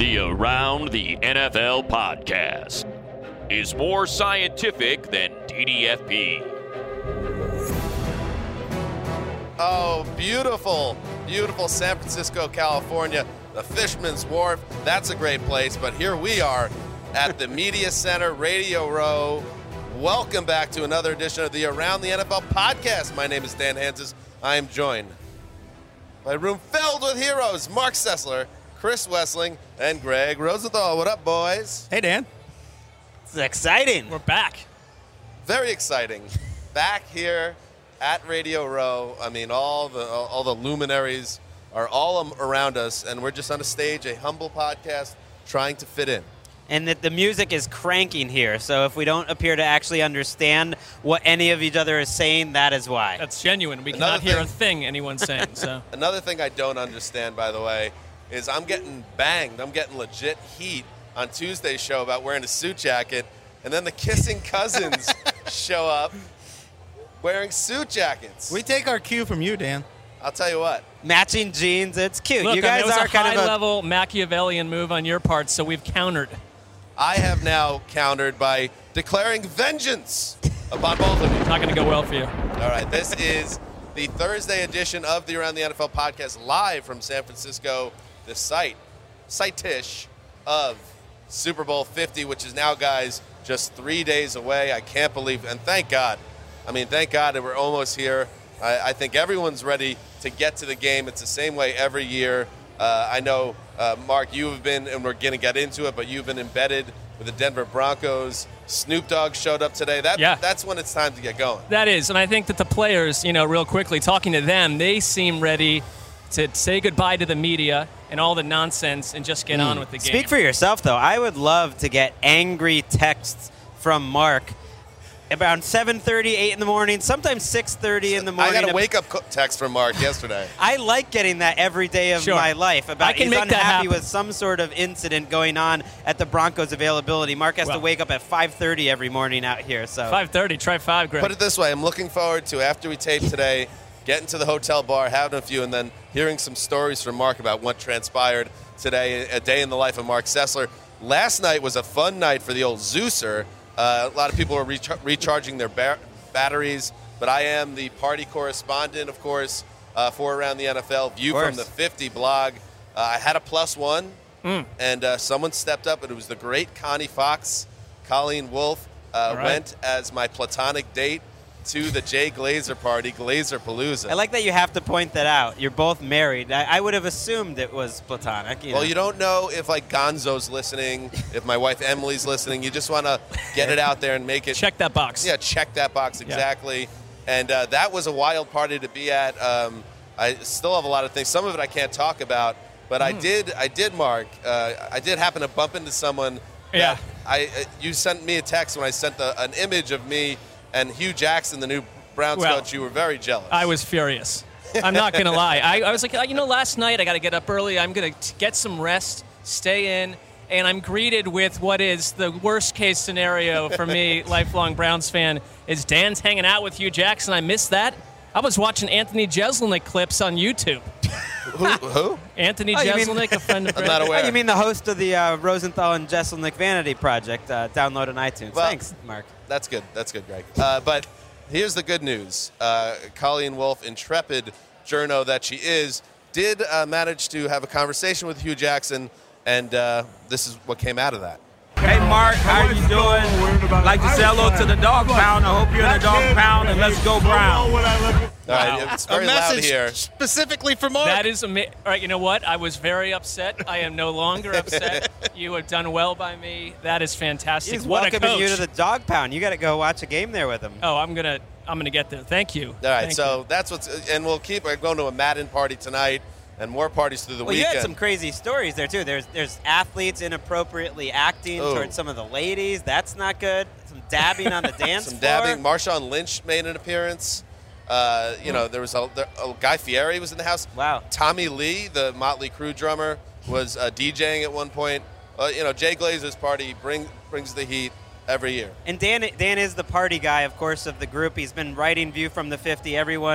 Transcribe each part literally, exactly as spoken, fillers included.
The Around the N F L podcast is more scientific than D D F P. Oh, beautiful, beautiful San Francisco, California. The Fisherman's Wharf, that's a great place. But here we are at the Media Center, Radio Row. Welcome back to another edition of the Around the N F L podcast. My name is Dan Hanses. I am joined by a room filled with heroes, Mark Sessler, Chris Wessling, and Greg Rosenthal. What up, boys? Hey, Dan. It's exciting. We're back. Very exciting. Back here at Radio Row. I mean, all the all the luminaries are all around us, and we're just on a stage, a humble podcast, trying to fit in. And that the music is cranking here, so if we don't appear to actually understand what any of each other is saying, that is why. That's genuine. We Another cannot hear thing- a thing anyone's saying. So Another thing I don't understand, by the way, is I'm getting banged. I'm getting legit heat on Tuesday's show about wearing a suit jacket, and then the Kissing Cousins show up wearing suit jackets. We take our cue from you, Dan. I'll tell you what. Matching jeans, it's cute. look, you I mean, guys it was are a kind of a high-level Machiavellian move on your part, so we've countered. I have now countered by declaring vengeance upon both of you. Not going to go well for you. All right, this is the Thursday edition of the Around the N F L podcast, live from San Francisco, the site, site-ish of Super Bowl fifty, which is now, guys, just three days away. I can't believe, and thank God. I mean, thank God that we're almost here. I, I think everyone's ready to get to the game. It's the same way every year. Uh, I know, uh, Mark, you have been, and we're going to get into it, but you've been embedded with the Denver Broncos. Snoop Dogg showed up today. That, Yeah. That's when it's time to get going. That is, and I think that the players, you know, real quickly, talking to them, they seem ready to say goodbye to the media and all the nonsense and just get on with the game. Speak for yourself, though. I would love to get angry texts from Mark around seven thirty, eight in the morning, sometimes six thirty in the morning. I got a wake-up co- text from Mark yesterday. I like getting that every day of Sure. my life about I can he's make that unhappy happen. with some sort of incident going on at the Broncos availability. Mark has Well. to wake up at five thirty every morning out here. So five thirty, try five, Greg. Put it this way, I'm looking forward to, after we tape today, getting to the hotel bar, having a few, and then hearing some stories from Mark about what transpired today, a day in the life of Mark Sessler. Last night was a fun night for the old Zeuser. Uh, a lot of people are rechar- recharging their ba- batteries, but I am the party correspondent, of course, uh, for Around the N F L. View Of from the course. fifty blog. Uh, I had a plus one, Mm. and uh, someone stepped up, and it was the great Connie Fox. Colleen Wolfe uh, All right. went as my platonic date to the Jay Glazer party, Glazer Palooza. I like that you have to point that out. You're both married. I, I would have assumed it was platonic. You Well, know. you don't know if like Gonzo's listening, if my wife Emily's listening. You just want to get it out there and make it. Check that box. Yeah, check that box exactly. And uh, that was a wild party to be at. Um, I still have a lot of things. Some of it I can't talk about, but I did. I did, Mark. Uh, I did happen to bump into someone. Yeah. That I uh, you sent me a text when I sent the, an image of me and Hugh Jackson, the new Browns Well, coach. You were very jealous. I was furious. I'm not going to lie. I, I was like, you know, last night I got to get up early. I'm going to get some rest, stay in, and I'm greeted with what is the worst case scenario for me, lifelong Browns fan, is Dan's hanging out with Hugh Jackson. I missed that. I was watching Anthony Jeselnik clips on YouTube. who? who? Anthony Oh, you mean- Jeselnik, a friend of I'm not Oh, aware. you mean the host of the uh, Rosenthal and Jesselnik Vanity Project? Uh, download on iTunes. Well- Thanks, Mark. That's good. That's good, Greg. Uh, but here's the good news. Uh, Colleen Wolfe, intrepid journo that she is, did uh, manage to have a conversation with Hugh Jackson, and uh, this is what came out of that. Hey Mark, how you doing? Like to say hello to the dog pound. I hope you're in the dog pound, and let's go Brown. All right, it's very a loud message here. specifically for Mark. That is amazing. All right, you know what? I was very upset. I am no longer upset. You have done well by me. That is fantastic. He's what a welcoming coach. you to the dog pound. You got to go watch a game there with him. Oh, I'm gonna, I'm gonna get there. Thank you. All right, Thank so you. that's what's, and we'll keep we're going to a Madden party tonight, and more parties through the Well, you weekend. had some crazy stories there too. There's there's athletes inappropriately acting Oh. towards some of the ladies. That's not good. Some dabbing on the dance some floor. dabbing. Marshawn Lynch made an appearance. Uh, you know, there was a, there, oh, Guy Fieri was in the house. Wow. Tommy Lee, the Motley Crue drummer, was uh, DJing at one point. Uh, you know, Jay Glazer's party bring, brings the heat every year. And Dan Dan is the party guy, of course, of the group. He's been writing View from the fifty. Everyone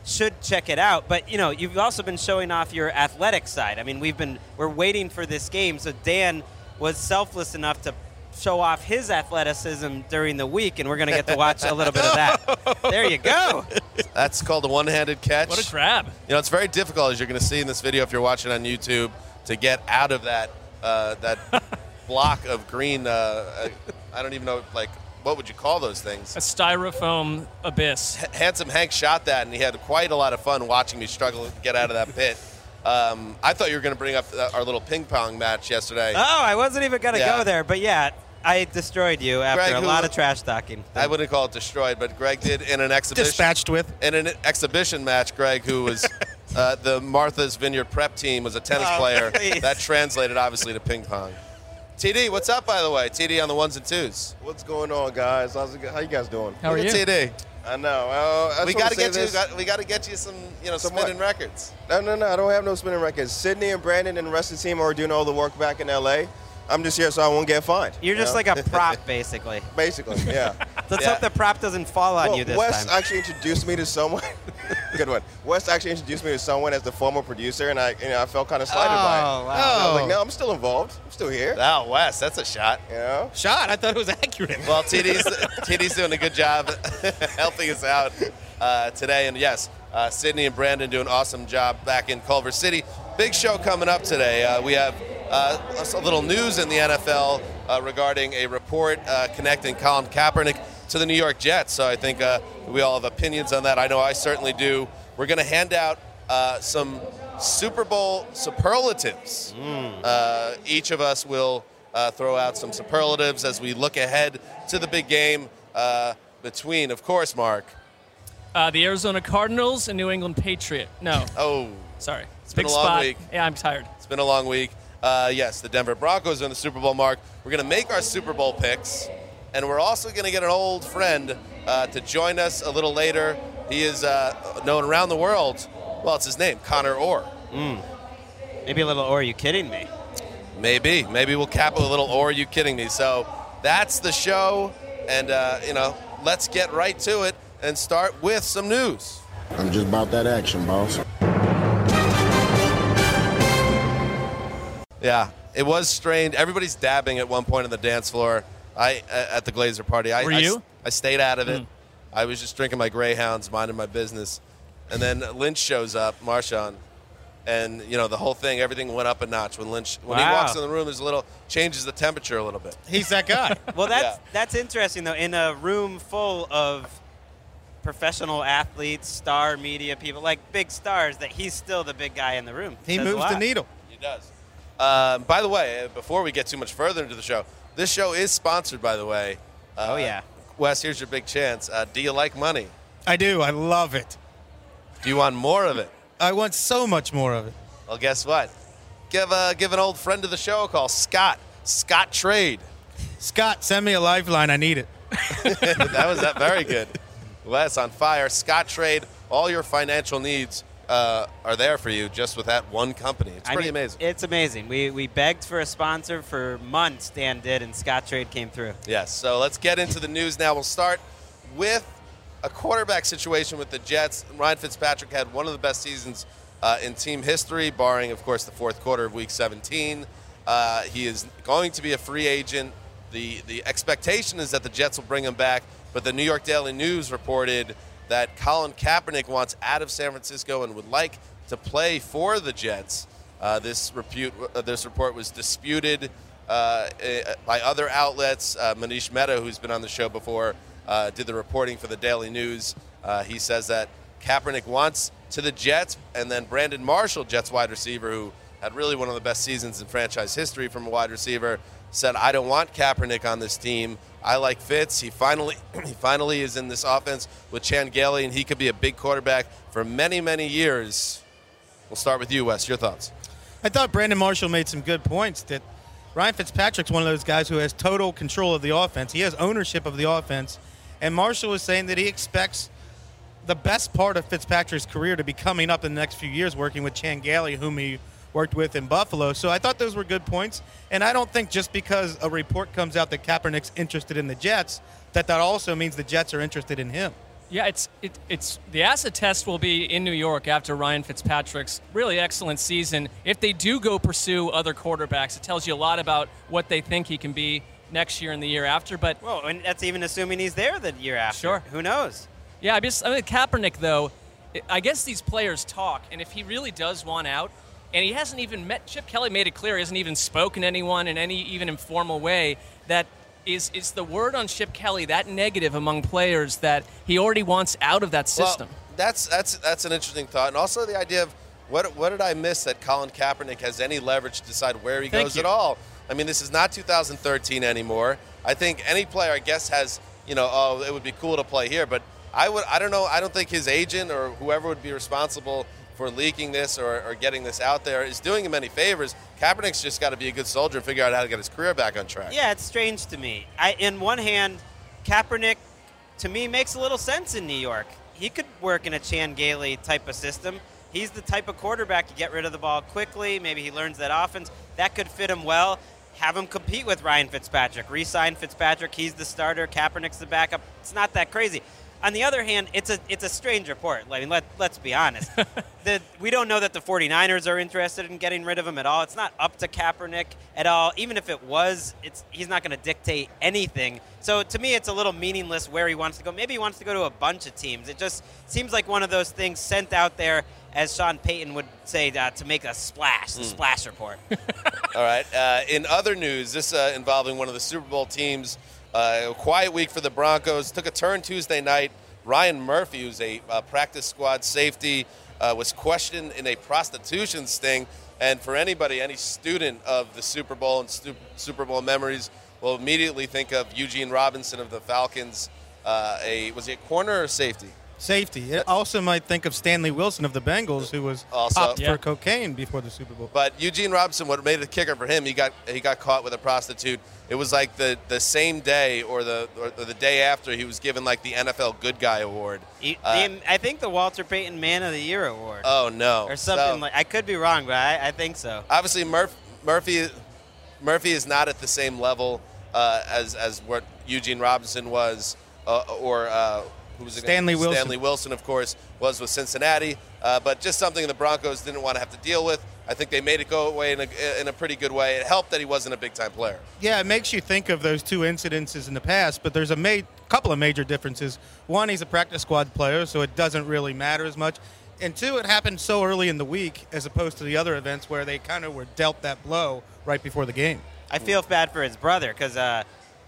should check it out. But, you know, you've also been showing off your athletic side. I mean, we've been we're waiting for this game. So Dan was selfless enough to show off his athleticism during the week, and we're going to get to watch a little bit of that. There you go. That's called a one-handed catch. What a grab. You know, it's very difficult, as you're going to see in this video if you're watching on YouTube, to get out of that uh, that block of green. Uh, uh, I don't even know, like, what would you call those things? A styrofoam abyss. H- Handsome Hank shot that, and he had quite a lot of fun watching me struggle to get out of that pit. Um, I thought you were going to bring up our little ping pong match yesterday. Oh, I wasn't even going to Yeah. go there. But, yeah, I destroyed you after Greg, a who- lot of trash talking. I wouldn't call it destroyed, but Greg did in an exhibition. Dispatched with. In an exhibition match, Greg, who was uh, the Martha's Vineyard prep team, was a tennis Oh, player. please. That translated, obviously, to ping pong. T D, what's up, by the way? T D on the ones and twos. What's going on, guys? How's it, go- how you guys doing? How are Look you? at T D. I know. Uh, I We just got to wanna say get you. this. Got, we got to get you some, you know, Some spinning what? records. No, no, no. I don't have no spinning records. Sydney and Brandon and the rest of the team are doing all the work back in L A. I'm just here so I won't get fined. You're you just know? like a prop, basically. Basically, yeah. Let's Yeah. hope the prop doesn't fall on well, you this Wes time. actually introduced me to someone. Good one. Wes actually introduced me to someone as the former producer, and I, you know, I felt kind of slighted by it. Oh, wow. So I was like, no, I'm still involved. I'm still here. Oh, Wes, that's a shot. You know? Shot. I thought it was accurate. Well, T D's T D's doing a good job helping us out uh, today, and yes, uh, Sydney and Brandon do an awesome job back in Culver City. Big show coming up today. Uh, we have uh, a little news in the N F L uh, regarding a report uh, connecting Colin Kaepernick to the New York Jets. So I think uh, we all have opinions on that. I know I certainly do. We're going to hand out uh, some Super Bowl superlatives. Uh, each of us will uh, throw out some superlatives as we look ahead to the big game uh, between, of course, Mark. Uh, the Arizona Cardinals and New England Patriot. No, Oh, sorry. It's been Big a long spot. week. Yeah, I'm tired. it's been a long week. Uh, yes, the Denver Broncos are in the Super Bowl, Mark. We're going to make our Super Bowl picks, and we're also going to get an old friend uh, to join us a little later. He is uh, known around the world. Well, it's his name, Connor Orr. Maybe a little, or are you kidding me? Maybe. Maybe we'll cap with a little, or are you kidding me? So that's the show, and, uh, you know, let's get right to it and start with some news. I'm just about that action, boss. Yeah, it was strange. Everybody's dabbing at one point on the dance floor. I uh, at the Glazer party. I, Were I, you? I stayed out of it. I was just drinking my Greyhounds, minding my business, and then Lynch shows up, Marshawn, and you know the whole thing. Everything went up a notch when Lynch when he Wow. walks in the room. There's a little changes the temperature a little bit. He's that guy. Well, that's Yeah. that's interesting though. In a room full of professional athletes, star media people, like big stars, that he's still the big guy in the room. He Says a moves the lot. needle. He does. Uh, by the way, uh, before we get too much further into the show, this show is sponsored. By the way. Uh, Oh yeah. Wes, here's your big chance. Uh, do you like money? I do. I love it. Do you want more of it? I want so much more of it. Well, guess what? Give uh, give an old friend of the show a call, Scott. Scott Trade. Scott, send me a lifeline. I need it. That was that very good. Wes on fire. Scott Trade. All your financial needs uh, are there for you just with that one company. It's I pretty mean, amazing. It's amazing. We we begged for a sponsor for months. Dan did, and Scott Trade came through. Yes. So let's get into the news now. We'll start with a quarterback situation with the Jets. Ryan Fitzpatrick had one of the best seasons uh, in team history, barring, of course, the fourth quarter of Week seventeen. Uh, he is going to be a free agent. The the expectation is that the Jets will bring him back, but the New York Daily News reported that Colin Kaepernick wants out of San Francisco and would like to play for the Jets. Uh, this, repute, uh, this report was disputed uh, by other outlets. Uh, Manish Mehta, who's been on the show before, uh, did the reporting for the Daily News. Uh, he says that Kaepernick wants to the Jets, and then Brandon Marshall, Jets wide receiver, who had really one of the best seasons in franchise history from a wide receiver, said, I don't want Kaepernick on this team. I like Fitz. He finally he finally is in this offense with Chan Gailey, and he could be a big quarterback for many, many years. We'll start with you, Wes. Your thoughts? I thought Brandon Marshall made some good points that Ryan Fitzpatrick's one of those guys who has total control of the offense. He has ownership of the offense. And Marshall was saying that he expects the best part of Fitzpatrick's career to be coming up in the next few years working with Chan Gailey, whom he worked with in Buffalo. So I thought those were good points. And I don't think just because a report comes out that Kaepernick's interested in the Jets, that that also means the Jets are interested in him. Yeah, it's it, it's the acid test will be in New York after Ryan Fitzpatrick's really excellent season. If they do go pursue other quarterbacks, it tells you a lot about what they think he can be next year and the year after. But well, and that's even assuming he's there the year after. Sure, who knows? Yeah, I just I mean Kaepernick though. I guess these players talk, and if he really does want out, and he hasn't even met Chip Kelly made it clear he hasn't even spoken to anyone in any even informal way that. Is is the word on Chip Kelly that negative among players that he already wants out of that system? Well, that's that's that's an interesting thought, and also the idea of what what did I miss that Colin Kaepernick has any leverage to decide where he Thank goes you. at all? I mean, this is not two thousand thirteen anymore. I think any player, I guess, has you know, oh, it would be cool to play here, but I would I don't know. I don't think his agent or whoever would be responsible for leaking this or, or getting this out there is doing him any favors. Kaepernick's just got to be a good soldier and figure out how to get his career back on track. Yeah, it's strange to me. I, in one hand, Kaepernick, to me, makes a little sense in New York. He could work in a Chan Gailey type of system. He's the type of quarterback to get rid of the ball quickly. Maybe he learns that offense. That could fit him well. Have him compete with Ryan Fitzpatrick. Re-sign Fitzpatrick. He's the starter. Kaepernick's the backup. It's not that crazy. On the other hand, it's a it's a strange report. I mean, let, let's be honest. the, we don't know that the 49ers are interested in getting rid of him at all. It's not up to Kaepernick at all. Even if it was, it's he's not going to dictate anything. So to me, it's a little meaningless where he wants to go. Maybe he wants to go to a bunch of teams. It just seems like one of those things sent out there, as Sean Payton would say, uh, to make a splash, the mm. splash report. All right. Uh, in other news, this uh, involving one of the Super Bowl teams, Uh, a quiet week for the Broncos. Took a turn Tuesday night. Ryan Murphy, who's a uh, practice squad safety, uh, was questioned in a prostitution sting. And for anybody, any student of the Super Bowl and stu- Super Bowl memories will immediately think of Eugene Robinson of the Falcons. Uh, a was he a corner or safety? Safety. It also might think of Stanley Wilson of the Bengals, who was Also- popped Yeah. for cocaine before the Super Bowl. But Eugene Robinson, what made it a kicker for him, he got he got caught with a prostitute. It was like the, the same day or the or the day after he was given like the N F L Good Guy Award. He, Uh, the, I think the Walter Payton Man of the Year award. Oh no! or something So, like. I could be wrong, but I, I think so. obviously Murph, Murphy Murphy is not at the same level uh, as as what Eugene Robinson was, uh, or uh, who was it? Stanley Wilson. Stanley Wilson, of course, was with Cincinnati. Uh, but just something the Broncos didn't want to have to deal with. I think they made it go away in a, in a pretty good way. It helped that he wasn't a big-time player. Yeah, it makes you think of those two incidences in the past, but there's a ma- couple of major differences. One, he's a practice squad player, so it doesn't really matter as much. And two, it happened so early in the week as opposed to the other events where they kind of were dealt that blow right before the game. I feel bad for his brother because uh,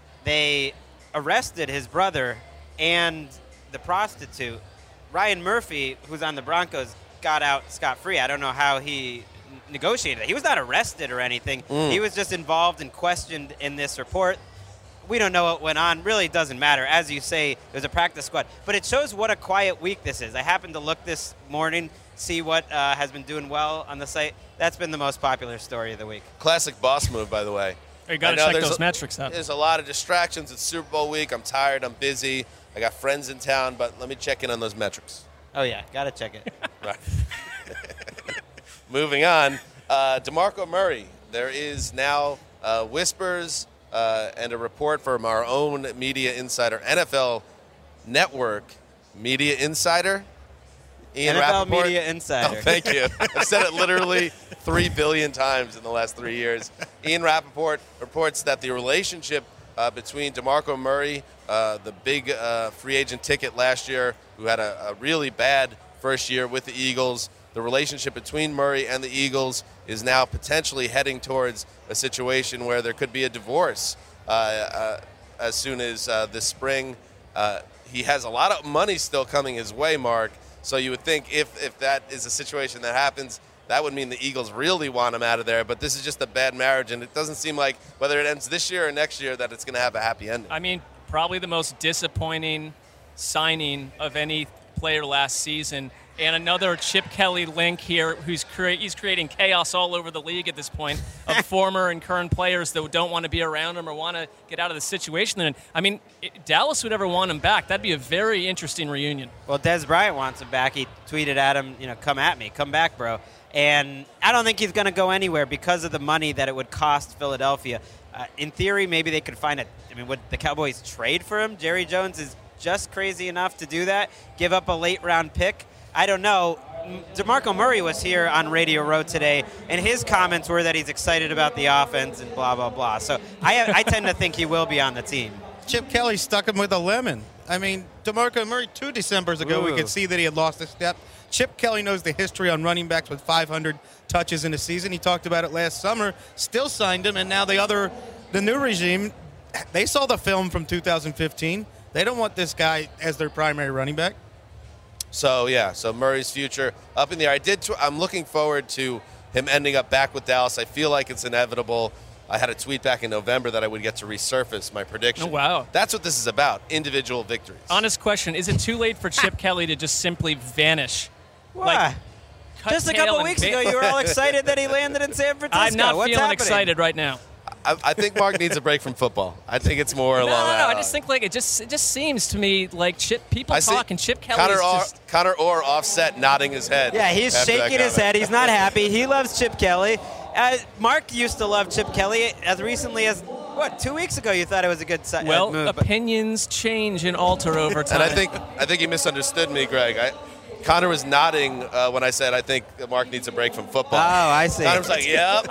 they arrested his brother and the prostitute. Ryan Murphy, who's on the Broncos, got out scot-free. I don't know how he negotiated it. He was not arrested or anything. Mm. He was just involved and questioned in this report. We don't know what went on. Really doesn't matter. As you say, it was a practice squad. But it shows what a quiet week this is. I happened to look this morning, see what uh, has been doing well on the site. That's been the most popular story of the week. Classic boss move, by the way. You got I to know check there's those a- metrics out. There's a lot of distractions. It's Super Bowl week. I'm tired. I'm busy. I got friends in town, but let me check in on those metrics. Oh, yeah. Got to check it. Right. Moving on, uh, DeMarco Murray. There is now uh, whispers uh, and a report from our own media insider, N F L Network media insider, Ian N F L Rappaport. Media Insider. Oh, thank you. I've said it literally three billion times in the last three years. Ian Rappaport reports that the relationship uh, between DeMarco Murray, uh, the big uh, free agent ticket last year, who had a, a really bad first year with the Eagles, the relationship between Murray and the Eagles is now potentially heading towards a situation where there could be a divorce uh, uh, as soon as uh, this spring. Uh, he has a lot of money still coming his way, Mark. So you would think if, if that is a situation that happens, that would mean the Eagles really want him out of there. But this is just a bad marriage, and it doesn't seem like, whether it ends this year or next year, that it's going to have a happy ending. I mean, probably the most disappointing signing of any player last season. And another Chip Kelly link here, who's crea- he's creating chaos all over the league at this point of former and current players that don't want to be around him or want to get out of the situation. And I mean, if Dallas would ever want him back. That'd be a very interesting reunion. Well, Des Bryant wants him back. He tweeted at him, you know, come at me, come back, bro. And I don't think he's going to go anywhere because of the money that it would cost Philadelphia. Uh, in theory, maybe they could find a – I mean, would the Cowboys trade for him? Jerry Jones is just crazy enough to do that, give up a late-round pick. I don't know. DeMarco Murray was here on Radio Row today, and his comments were that he's excited about the offense and blah, blah, blah. So I, I tend to think he will be on the team. Chip Kelly stuck him with a lemon. I mean, DeMarco Murray, two Decembers ago, Ooh. we could see that he had lost a step. Chip Kelly knows the history on running backs with five hundred touches in a season. He talked about it last summer, still signed him, and now the other, the new regime, they saw the film from two thousand fifteen. They don't want this guy as their primary running back. So, yeah, so Murray's future up in the air. I did. Tw- I'm looking forward to him ending up back with Dallas. I feel like it's inevitable. I had a tweet back in November that I would get to resurface my prediction. Oh, wow. That's what this is about, individual victories. Honest question, is it too late for Chip Kelly to just simply vanish? Why? Like, cut Just a tail couple and weeks ba- ago, you were all excited that he landed in San Francisco. I'm not What's feeling happening? excited right now. I, I think Mark needs a break from football. I think it's more No, along no, that no. I line. just think like it just it just seems to me like Chip people I see talk and Chip Kelly Connor is Orr, just Connor Orr offset nodding his head. Yeah, he's after that shaking his comment. head. He's not happy. He loves Chip Kelly. Uh, Mark used to love Chip Kelly as recently as, what, two weeks ago you thought it was a good si- uh, well, move. but- opinions change and alter over time. And I think I think he misunderstood me, Greg. I, Connor was nodding uh, when I said I think that Mark needs a break from football. Oh, I see. Connor was like, "Yep,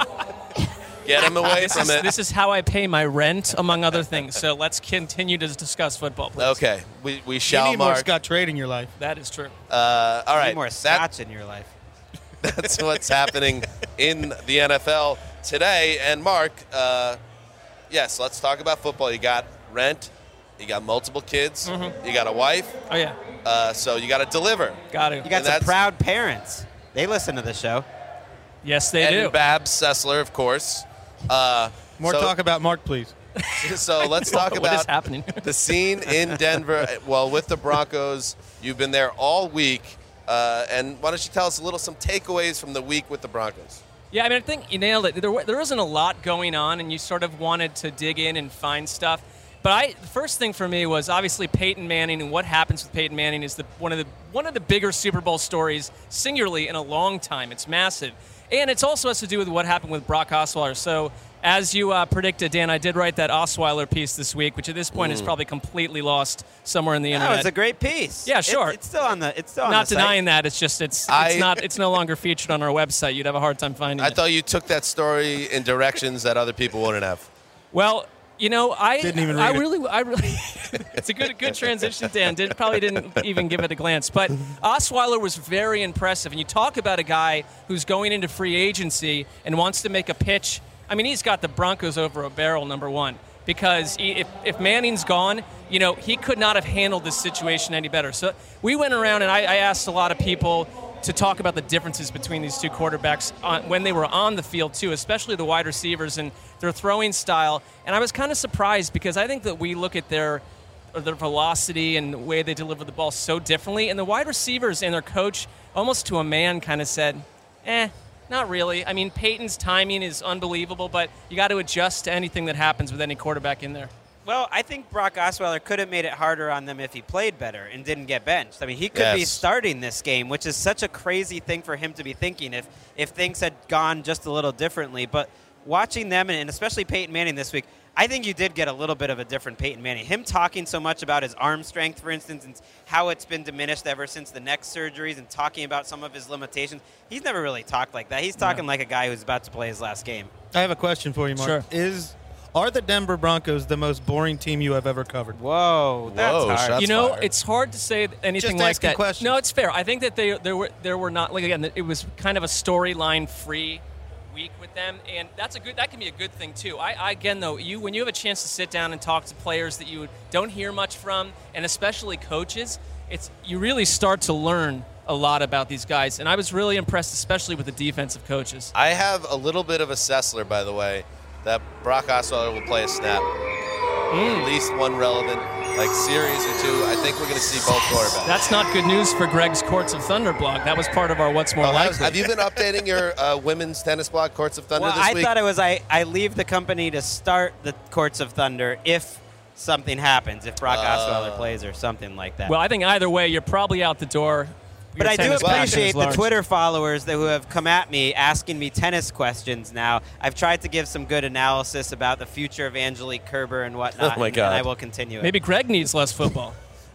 get him away this from is, it." this is how I pay my rent, among other things. So let's continue to discuss football, please. Okay, we we You shall need more Mark. Scott Trade in your life. That is true. Uh, all You right, need more that- scotch in your life. that's what's happening in the N F L today. And Mark, uh, yes, let's talk about football. You got rent, you got multiple kids, Mm-hmm. you got a wife, Oh yeah, uh, so you got to deliver. got to. You got And some that's- proud parents. They listen to the show. Yes, they and do. Babs Sessler, of course. Uh, More so, talk about Mark, please. So let's talk What about is happening? the scene in Denver. Well, with the Broncos, you've been there all week. Uh, and why don't you tell us a little some takeaways from the week with the Broncos? Yeah, I mean, I think you nailed it. There, wa- there isn't a lot going on, and you sort of wanted to dig in and find stuff. But I, the first thing for me was obviously Peyton Manning, and what happens with Peyton Manning is the, one of the one of the bigger Super Bowl stories, singularly, in a long time. It's massive. And it also has to do with what happened with Brock Osweiler. So, as you uh, predicted, Dan, I did write that Osweiler piece this week, which at this point is probably completely lost somewhere in the No, internet. it's a great piece. Yeah, sure. It, it's still on the. It's still on Not the denying that. It's just it's I- it's not it's no longer featured on our website. You'd have a hard time finding I it. thought you took that story in directions that other people wouldn't have. Well, you know, I Didn't even I read it. really, I really. It's a good, good transition, Dan. Did probably didn't even give it a glance, but Osweiler was very impressive. And you talk about a guy who's going into free agency and wants to make a pitch. I mean, he's got the Broncos over a barrel, number one, because he, if if Manning's gone, you know, he could not have handled this situation any better. So we went around and I, I asked a lot of people to talk about the differences between these two quarterbacks on, when they were on the field too, especially the wide receivers and their throwing style. And I was kind of surprised because I think that we look at their their velocity and the way they deliver the ball so differently. And the wide receivers and their coach, almost to a man, kind of said, eh, not really. I mean, Peyton's timing is unbelievable, but you got to adjust to anything that happens with any quarterback in there. Well, I think Brock Osweiler could have made it harder on them if he played better and didn't get benched. I mean, he could be Yes. starting this game, which is such a crazy thing for him to be thinking if, if things had gone just a little differently. But watching them, and especially Peyton Manning this week, I think you did get a little bit of a different Peyton Manning. Him talking so much about his arm strength, for instance, and how it's been diminished ever since the neck surgeries and talking about some of his limitations. He's never really talked like that. He's talking like a guy who's about to play his last game. I have a question for you, Mark. Sure. Is Are the Denver Broncos the most boring team you have ever covered? Whoa, that's Whoa, hard. shots you know, fired. it's hard to say anything Just like asking that. questions. No, it's fair. I think that they there were there were not like again. It was kind of a storyline free week with them, and that's a good. That can be a good thing too. I, I again though, you when you have a chance to sit down and talk to players that you don't hear much from, and especially coaches, it's you really start to learn a lot about these guys. And I was really impressed, especially with the defensive coaches. I have a little bit of a Sessler, by the way, that Brock Osweiler will play a snap. At least one relevant, like, series or two. I think we're going to see both quarterbacks. That's not good news for Greg's Courts of Thunder blog. That was part of our What's More Oh, have, Likely. have you been updating your uh, women's tennis blog, Courts of Thunder, Well, this I week? thought it was I, I leave the company to start the Courts of Thunder if something happens, if Brock Osweiler plays or something like that. Well, I think either way, you're probably out the door. but Your I do tennis passion appreciate is the large. Twitter followers that who have come at me asking me tennis questions now. I've tried to give some good analysis about the future of Angelique Kerber and whatnot, Oh, my and, God. and I will continue it. Maybe Greg needs less football.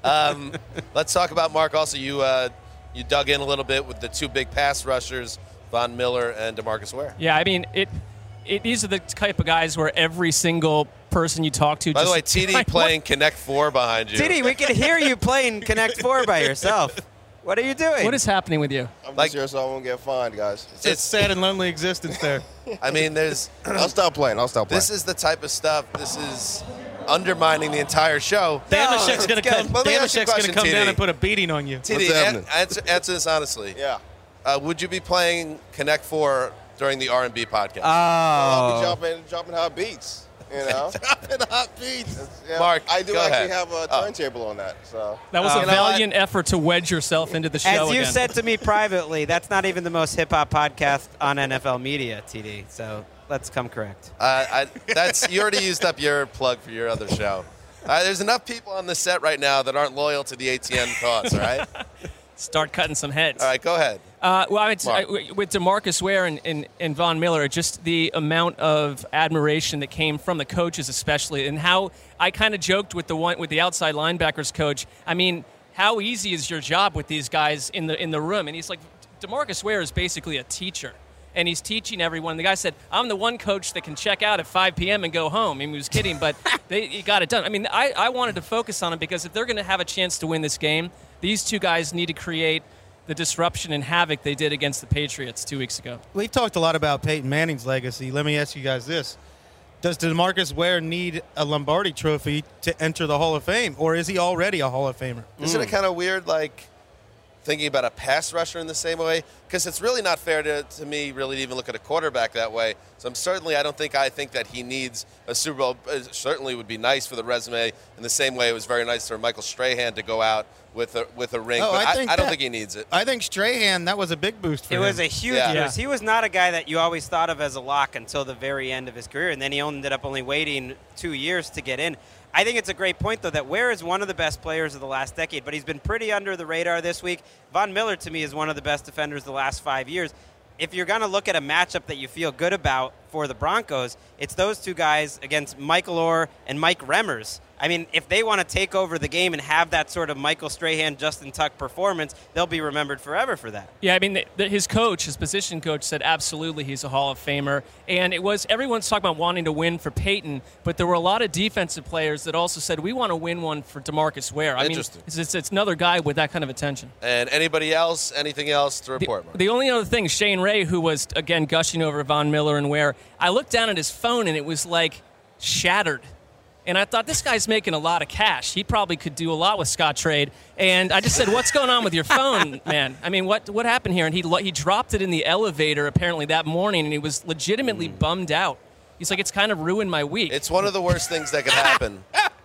Um, let's talk about Mark. Also, you uh, you dug in a little bit with the two big pass rushers, Von Miller and DeMarcus Ware. Yeah, I mean, it, it. These are the type of guys where every single person you talk to. By just, the way, T D playing Connect Four behind you. T D, we can hear you playing Connect Four by yourself. What are you doing? What is happening with you? I'm Like- just here so I won't get fined, guys. It's a sad and lonely existence there. I mean, there's. I'll stop playing. I'll stop playing. This is the type of stuff. This is undermining the entire show. Damashek's going to it's come, good. Let me ask you a Damashek's gonna question, come T D. down and put a beating on you. T D, What's an- happening? answer, answer this honestly. Yeah. Uh, would you be playing Connect Four during the R and B podcast? I'll be Oh. jumping, jumping hot beats. You know. Dropping hot beats. Yeah, Mark, I do go actually ahead. have a Oh. turntable on that. So. That was Oh. a You know valiant effort to wedge yourself into the show As you again. said to me privately, that's not even the most hip hop podcast on N F L media, T D. So let's come correct. Uh, I, that's you already used up your plug for your other show. Uh, there's enough people on the set right now that aren't loyal to the A T N cause. All right. Start cutting some heads. All right. Go ahead. Uh, well, I mean, I, Mark. with DeMarcus Ware and, and, and Von Miller, just the amount of admiration that came from the coaches, especially, and how I kind of joked with the one with the outside linebackers coach. I mean, how easy is your job with these guys in the in the room? And he's like, DeMarcus Ware is basically a teacher, and he's teaching everyone. The guy said, "I'm the one coach that can check out at five p.m. and go home." I mean, he was kidding, but they he got it done. I mean, I, I wanted to focus on it because if they're going to have a chance to win this game, these two guys need to create the disruption and havoc they did against the Patriots two weeks ago. We've talked a lot about Peyton Manning's legacy. Let me ask you guys this. Does DeMarcus Ware need a Lombardi trophy to enter the Hall of Fame, or is he already a Hall of Famer? Isn't it kind of weird, like, thinking about a pass rusher in the same way? Because it's really not fair to, to me, really, to even look at a quarterback that way. So I'm certainly, I don't think I think that he needs a Super Bowl. It certainly would be nice for the resume in the same way it was very nice for Michael Strahan to go out with a, with a ring. Oh, but I I, think I don't that- think he needs it. I think Strahan, that was a big boost for It him. was a huge Yeah. boost. He was not a guy that you always thought of as a lock until the very end of his career, and then he ended up only waiting two years to get in. I think it's a great point, though, that Ware is one of the best players of the last decade, but he's been pretty under the radar this week. Von Miller, to me, is one of the best defenders of the last five years. If you're going to look at a matchup that you feel good about for the Broncos, it's those two guys against Michael Orr and Mike Remmers. I mean, if they want to take over the game and have that sort of Michael Strahan, Justin Tuck performance, they'll be remembered forever for that. Yeah, I mean, the, the, his coach, his position coach, said absolutely he's a Hall of Famer. And it was everyone's talking about wanting to win for Peyton, but there were a lot of defensive players that also said we want to win one for DeMarcus Ware. I mean, Interesting. it's, it's, it's another guy with that kind of attention. And anybody else, anything else to The, report, Mark? the only other thing, Shane Ray, who was again gushing over Von Miller and Ware, I looked down at his phone and it was like shattered. And I thought, this guy's making a lot of cash. He probably could do a lot with Scottrade. And I just said, what's going on with your phone, man? I mean, what what happened here? And he he dropped it in the elevator apparently that morning, and he was legitimately bummed out. He's like, it's kind of ruined my week. It's one of the worst things that could happen.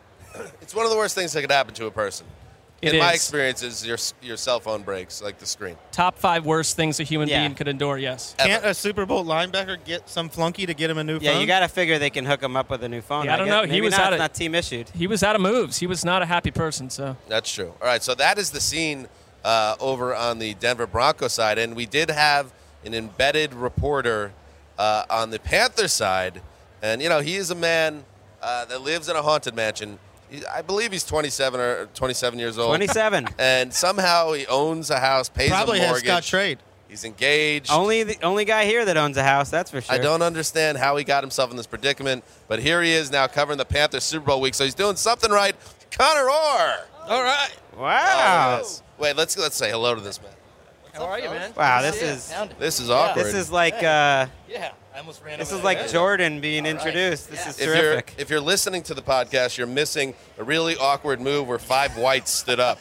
It's one of the worst things that could happen to a person. It In my is. experience, is your your cell phone breaks, like the screen. Top five worst things a human Yeah. being could endure, yes. Ever. Can't a Super Bowl linebacker get some flunky to get him a new Yeah, phone? you got to figure they can hook him up with a new phone. Yeah, I don't guess. know. He Maybe was not. out It's of- not team issued. He was out of moves. He was not a happy person, so. That's true. All right, so that is the scene uh, over on the Denver Broncos side, and we did have an embedded reporter uh, on the Panthers side, and you know he is a man uh, that lives in a haunted mansion. He, I believe he's twenty-seven or twenty-seven years old. twenty-seven. And somehow he owns a house, pays Probably a has mortgage. Scott Trade. He's engaged. Only the only guy here that owns a house, that's for sure. I don't understand how he got himself in this predicament, but here he is now covering the Panthers Super Bowl week, so he's doing something right. Connor Orr. All right. Wow. Oh, yes. Wait, let's let's say hello to this man. How are you, man? Wow, this is This is awkward. this is like uh, Yeah, I almost ran this over is there. like Jordan being introduced. This is if you're terrific. if you're listening to the podcast, you're missing a really awkward move where five whites stood up.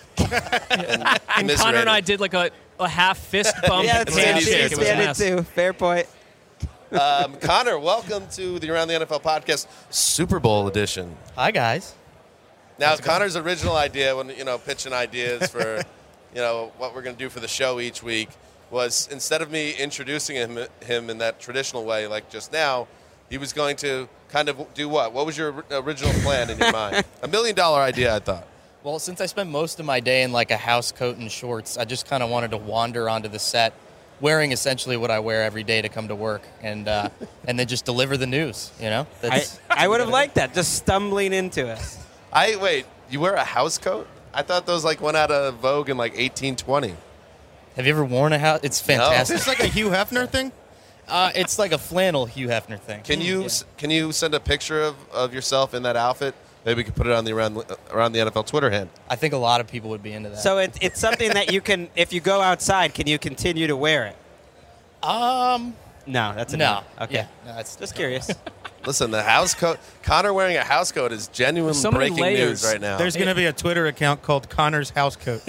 and And Connor and I did like a, a half fist bump. Yeah, at the that's Sandy handshake. Shake. It was a standard mess. too. Fair point. Um, Connor, welcome to the Around the N F L podcast, Super Bowl edition. Hi, guys. Now, Connor's original idea, when you know pitching ideas for, you know, what we're going to do for the show each week, was instead of me introducing him him in that traditional way, like just now, he was going to kind of do what? What was your original plan in your mind? A million dollar idea, I thought. Well, since I spend most of my day in like a house coat and shorts, I just kind of wanted to wander onto the set, wearing essentially what I wear every day to come to work, and uh, and then just deliver the news. You know, I, I would have liked that, just stumbling into us. I wait. You wear a house coat? I thought those like went out of vogue in like eighteen twenty. Have you ever worn a house? It's Is fantastic. this like a Hugh Hefner thing? Uh, it's like a flannel Hugh Hefner thing. Can you Yeah. can you send a picture of, of yourself in that outfit? Maybe we could put it on the around around the N F L Twitter hand. I think a lot of people would be into that. So it, it's something that you can, if you go outside, can you continue to wear it? um, No, that's a no. Okay. Yeah, no, it's Just curious. Listen, the house coat. Connor wearing a house coat is genuine So many breaking layers. news right now. There's going to be a Twitter account called Connor's House Coat.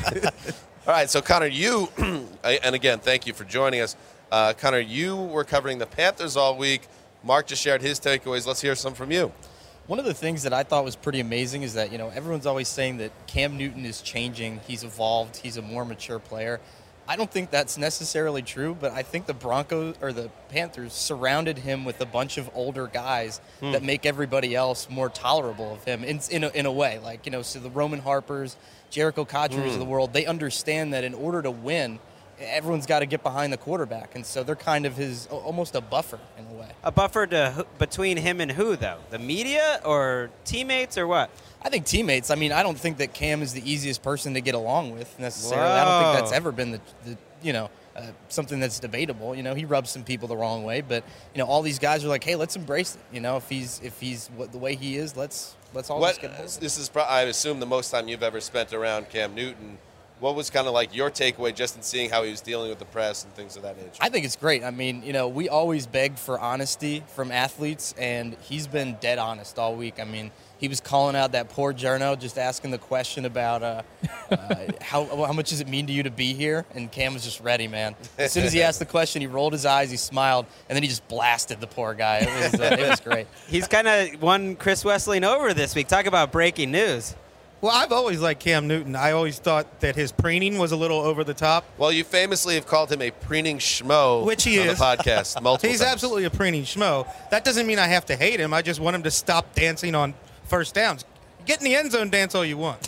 All right, so Connor, you and again, thank you for joining us. Uh, Connor, you were covering the Panthers all week. Mark just shared his takeaways. Let's hear some from you. One of the things that I thought was pretty amazing is that, you know, everyone's always saying that Cam Newton is changing. He's evolved. He's a more mature player. I don't think that's necessarily true, but I think the Broncos or the Panthers surrounded him with a bunch of older guys Hmm. that make everybody else more tolerable of him in, in, a, in a way. Like, you know, so the Roman Harpers, Jericho Cotchers Hmm. of the world, they understand that in order to win, everyone's got to get behind the quarterback. And so they're kind of his almost a buffer in a way. A buffer to who- between him and who, though? The media or teammates or what? I think teammates. I mean, I don't think that Cam is the easiest person to get along with necessarily. I don't think that's Whoa. ever been the, the you know, uh, something that's debatable. You know, he rubs some people the wrong way, but you know, all these guys are like, hey, let's embrace it. You know, if he's if he's what the way he is, let's let's all What just get along. this is, pro- I assume, the most time you've ever spent around Cam Newton. What was kind of like your takeaway just in seeing how he was dealing with the press and things of that nature? I think it's great. I mean, you know, we always beg for honesty from athletes, and he's been dead honest all week. I mean, he was calling out that poor journo, just asking the question about uh, uh, how how much does it mean to you to be here? And Cam was just ready, man. As soon as he asked the question, he rolled his eyes, he smiled, and then he just blasted the poor guy. It was uh, it was great. He's kind of won Chris Wesseling over this week. Talk about breaking news. Well, I've always liked Cam Newton. I always thought that his preening was a little over the top. Well, you famously have called him a preening schmo, Which he on is. the podcast multiple He's times. absolutely a preening schmo. That doesn't mean I have to hate him. I just want him to stop dancing on first downs. Get in the end zone, dance all you want.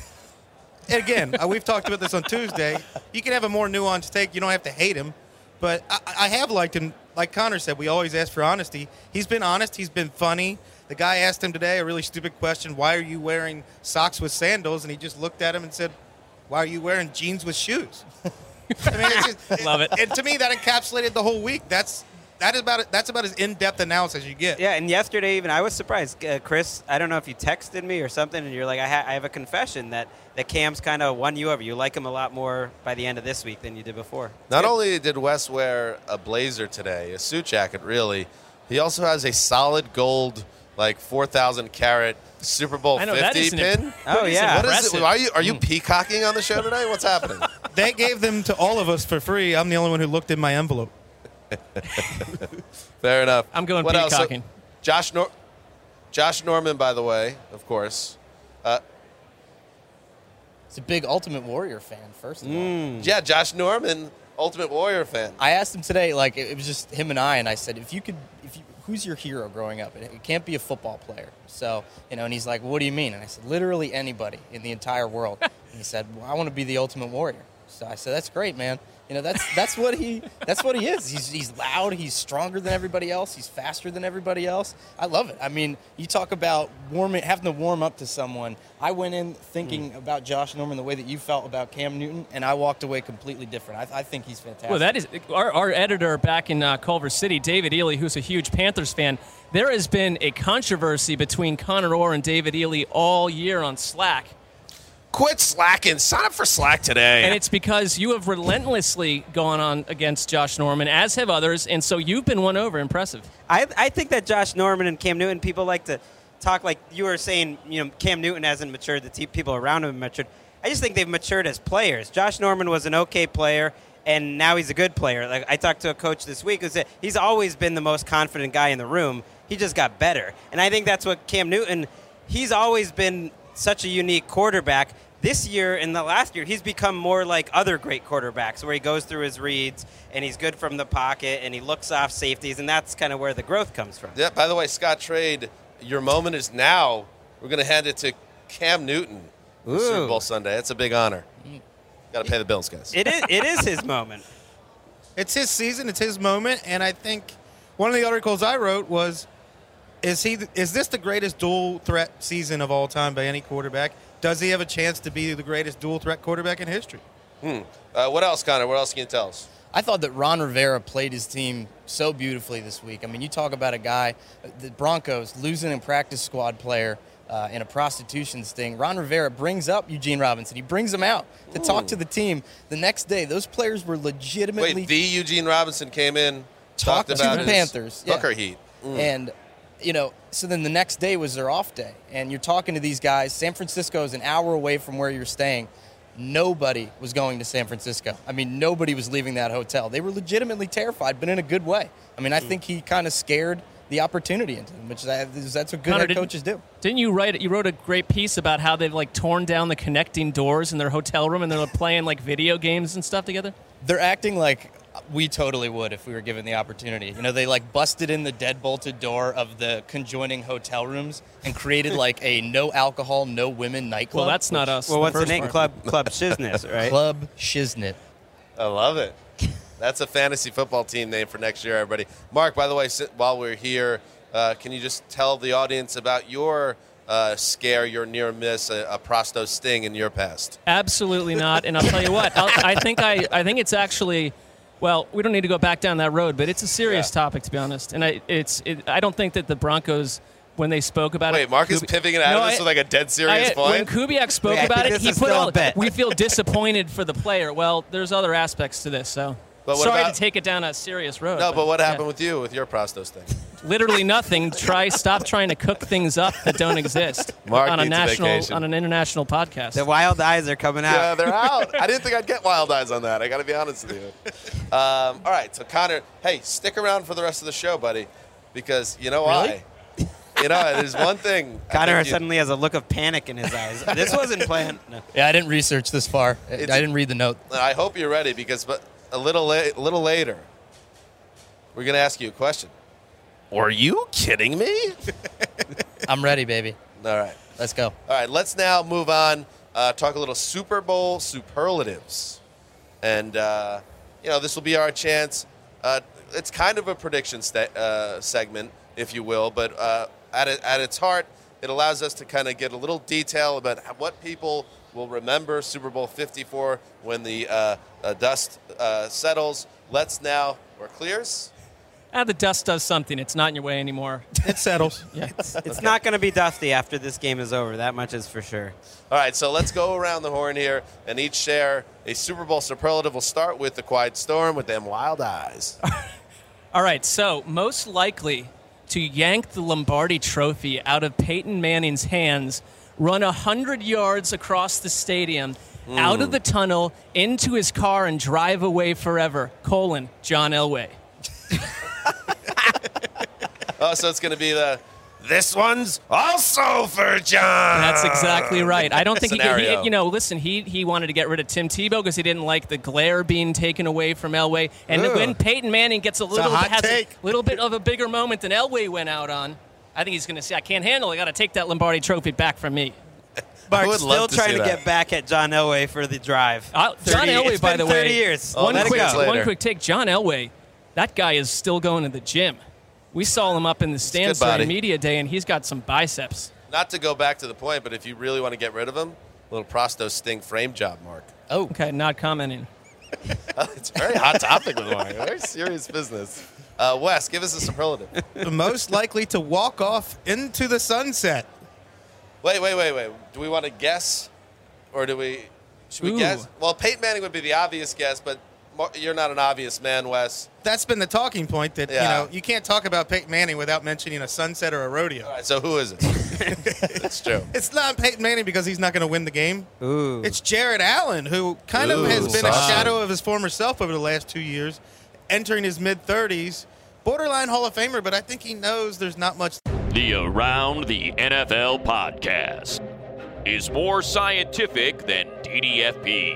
And again, uh, we've talked about this on Tuesday. You can have a more nuanced take. You don't have to hate him. But I, I have liked him. Like Connor said, we always ask for honesty. He's been honest. He's been funny. The guy asked him today a really stupid question, why are you wearing socks with sandals? And he just looked at him and said, why are you wearing jeans with shoes? I mean, it's just, Love it. And to me, that encapsulated the whole week. That's that is about it. That's about as in-depth analysis as you get. Yeah, and yesterday even I was surprised, uh, Chris. I don't know if you texted me or something, and you're like, I, ha- I have a confession that that Cam's kind of won you over. You like him a lot more by the end of this week than you did before. Not only did Wes wear a blazer today, a suit jacket, really, he also has a solid gold, like four thousand carat Super Bowl I know, that fifty isn't pin. imp- Oh, yeah. What is impressive. it? Are you are you peacocking on the show today? What's happening? They gave them to all of us for free. I'm the only one who looked in my envelope. Fair enough. I'm going What else? So, peacocking. Josh Nor- Josh Norman, by the way, of course. Uh, He's a big Ultimate Warrior fan, first of all. yeah, Josh Norman, Ultimate Warrior fan. I asked him today, like it it was just him and I, and I said, if you could, if you, who's your hero growing up? It, it can't be a football player. So, you know, and he's like, what do you mean? And I said, literally anybody in the entire world. And he said, well, I want to be the Ultimate Warrior. So I said, that's great, man. You know, that's that's what he that's what he is. He's he's loud. He's stronger than everybody else. He's faster than everybody else. I love it. I mean, you talk about warming, having to warm up to someone. I went in thinking Hmm. about Josh Norman the way that you felt about Cam Newton, and I walked away completely different. I, I think he's fantastic. Well, that is our, our editor back in uh, Culver City, David Ely, who's a huge Panthers fan. There has been a controversy between Connor Orr and David Ely all year on Slack. Quit slacking. Sign up for Slack today. And it's because you have relentlessly gone on against Josh Norman, as have others, and so you've been won over. Impressive. I, I think that Josh Norman and Cam Newton, people like to talk like you were saying, you know, Cam Newton hasn't matured, the te- people around him have matured. I just think they've matured as players. Josh Norman was an okay player, and now he's a good player. Like I talked to a coach this week who said he's always been the most confident guy in the room. He just got better. And I think that's what Cam Newton, he's always been such a unique quarterback. This year and the last year, he's become more like other great quarterbacks where he goes through his reads and he's good from the pocket and he looks off safeties, and that's kind of where the growth comes from. Yeah, by the way, Scott Trade, your moment is now. We're going to hand it to Cam Newton for Super Ooh. Bowl Sunday. That's a big honor. Got to pay the bills, guys. It is, it is his moment. It's his season. It's his moment. And I think one of the articles I wrote was Is he? Is this the greatest dual threat season of all time by any quarterback? Does he have a chance to be the greatest dual threat quarterback in history? Hmm. Uh, what else, Connor? What else can you tell us? I thought that Ron Rivera played his team so beautifully this week. I mean, you talk about a guy, the Broncos losing a practice squad player uh, in a prostitution sting. Ron Rivera brings up Eugene Robinson. He brings him out to Ooh. talk to the team. The next day, those players were legitimately. Wait, the Eugene Robinson came in, talked, talked about the his Panthers, Hooker yeah. heat, mm. and. You know, so then the next day was their off day, and you're talking to these guys. San Francisco is an hour away from where you're staying. Nobody was going to San Francisco. I mean, nobody was leaving that hotel. They were legitimately terrified, but in a good way. I mean, I mm. think he kind of scared the opportunity into them, which is, that's what good Connor, head coaches do. Didn't you write? You wrote a great piece about how they've like torn down the connecting doors in their hotel room, and they're playing like video games and stuff together. They're acting like we totally would if we were given the opportunity. You know, they like busted in the dead-bolted door of the conjoining hotel rooms and created like a no alcohol, no women nightclub. Well, that's not us. Well, what's the name? Club Club Shiznit, right? Club Shiznit. I love it. That's a fantasy football team name for next year, everybody. Mark, by the way, sit, while we're here, uh, can you just tell the audience about your uh, scare, your near miss, a, a prosto sting in your past? Absolutely not. And I'll tell you what, I'll, I think I, I think it's actually. Well, we don't need to go back down that road, but it's a serious yeah. topic, to be honest. And I, it's, it, I don't think that the Broncos, when they spoke about Wait, it. Wait, Mark is Kubi- pivoting it out no, of this I, with like a dead serious I, point? When Kubiak spoke Wait, about it, he put all. We feel disappointed for the player. Well, there's other aspects to this, so. But what Sorry about, to take it down a serious road. No, but, but what happened yeah. with you with your prosto sting? Literally nothing. Try stop trying to cook things up that don't exist Mark on a needs national a vacation. on an international podcast. The wild eyes are coming out. Yeah, they're out. I didn't think I'd get wild eyes on that. I got to be honest with you. Um, all right, so Connor, hey, stick around for the rest of the show, buddy, because you know why? Really? You know, there's one thing. Connor you, suddenly has a look of panic in his eyes. This wasn't planned. No. Yeah, I didn't research this far. I didn't read the note. I hope you're ready because, but a little la- a little later, we're gonna ask you a question. Are you kidding me? I'm ready, baby. All right. Let's go. All right, let's now move on, uh, talk a little Super Bowl superlatives. And, uh, you know, this will be our chance. Uh, it's kind of a prediction sta- uh, segment, if you will, but uh, at, it, at its heart, it allows us to kind of get a little detail about what people will remember Super Bowl fifty-four when the uh, uh, dust uh, settles. Let's now, we're clears? Ah, the dust does something. It's not in your way anymore. It settles. Yeah. It's, it's okay. Not going to be dusty after this game is over. That much is for sure. All right, so let's go around the horn here and each share a Super Bowl superlative. We'll start with the Quiet Storm with them wild eyes. All right, so most likely to yank the Lombardi Trophy out of Peyton Manning's hands, run one hundred yards across the stadium, mm. out of the tunnel, into his car, and drive away forever, colon, John Elway. Oh, so it's going to be the, this one's also for John. That's exactly right. I don't think he, Scenario. he, you know, listen, he he wanted to get rid of Tim Tebow because he didn't like the glare being taken away from Elway. And Ugh. when Peyton Manning gets a little a hot has take. a little bit of a bigger moment than Elway went out on, I think he's going to say, I can't handle it. I got to take that Lombardi Trophy back from me. I would Mark's love still to trying see to that. get back at John Elway for the drive. Uh, John thirty Elway, it's by been the thirty way, years. Oh, one let it quick, go. Later. one quick take. John Elway, that guy is still going to the gym. We saw him up in the stands good body. during media day, and he's got some biceps. Not to go back to the point, but if you really want to get rid of him, a little prosto sting frame job, Mark. Oh, okay, not commenting. It's a very hot topic with Mark. Very serious business. Uh, Wes, give us a superlative. The most likely to walk off into the sunset. Wait, wait, wait, wait. Do we want to guess, or do we? Should we Ooh. guess? Well, Peyton Manning would be the obvious guess, but Mar- you're not an obvious man, Wes. That's been the talking point that, Yeah. you know, you can't talk about Peyton Manning without mentioning a sunset or a rodeo. All right, so who is it? It's true. It's not Peyton Manning because he's not going to win the game. Ooh. It's Jared Allen, who kind Ooh, of has been a son. shadow of his former self over the last two years, entering his mid-thirties. Borderline Hall of Famer, but I think he knows there's not much. The Around the N F L podcast is more scientific than D D F P.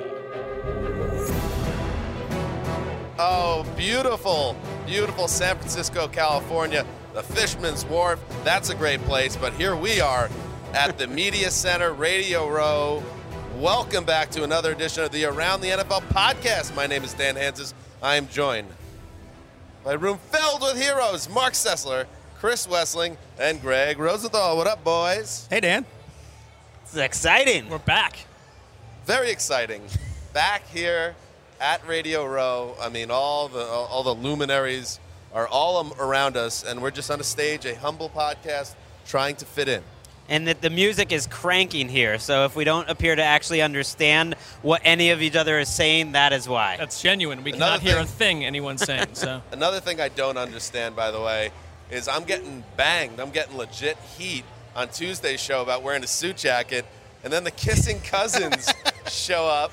Oh, beautiful, beautiful San Francisco, California. The Fishman's Wharf. That's a great place. But here we are at the Media Center, Radio Row. Welcome back to another edition of the Around the N F L podcast. My name is Dan Hansis. I am joined by a room filled with heroes. Mark Sessler, Chris Wessling, and Greg Rosenthal. What up, boys? Hey, Dan. It's exciting. We're back. Very exciting. Back here at Radio Row. I mean, all the all the luminaries are all around us, and we're just on a stage, a humble podcast, trying to fit in. And that the music is cranking here, so if we don't appear to actually understand what any of each other is saying, that is why. That's genuine. We Another cannot hear thing- a thing anyone's saying. So Another thing I don't understand, by the way, is I'm getting banged. I'm getting legit heat on Tuesday's show about wearing a suit jacket, and then the Kissing Cousins show up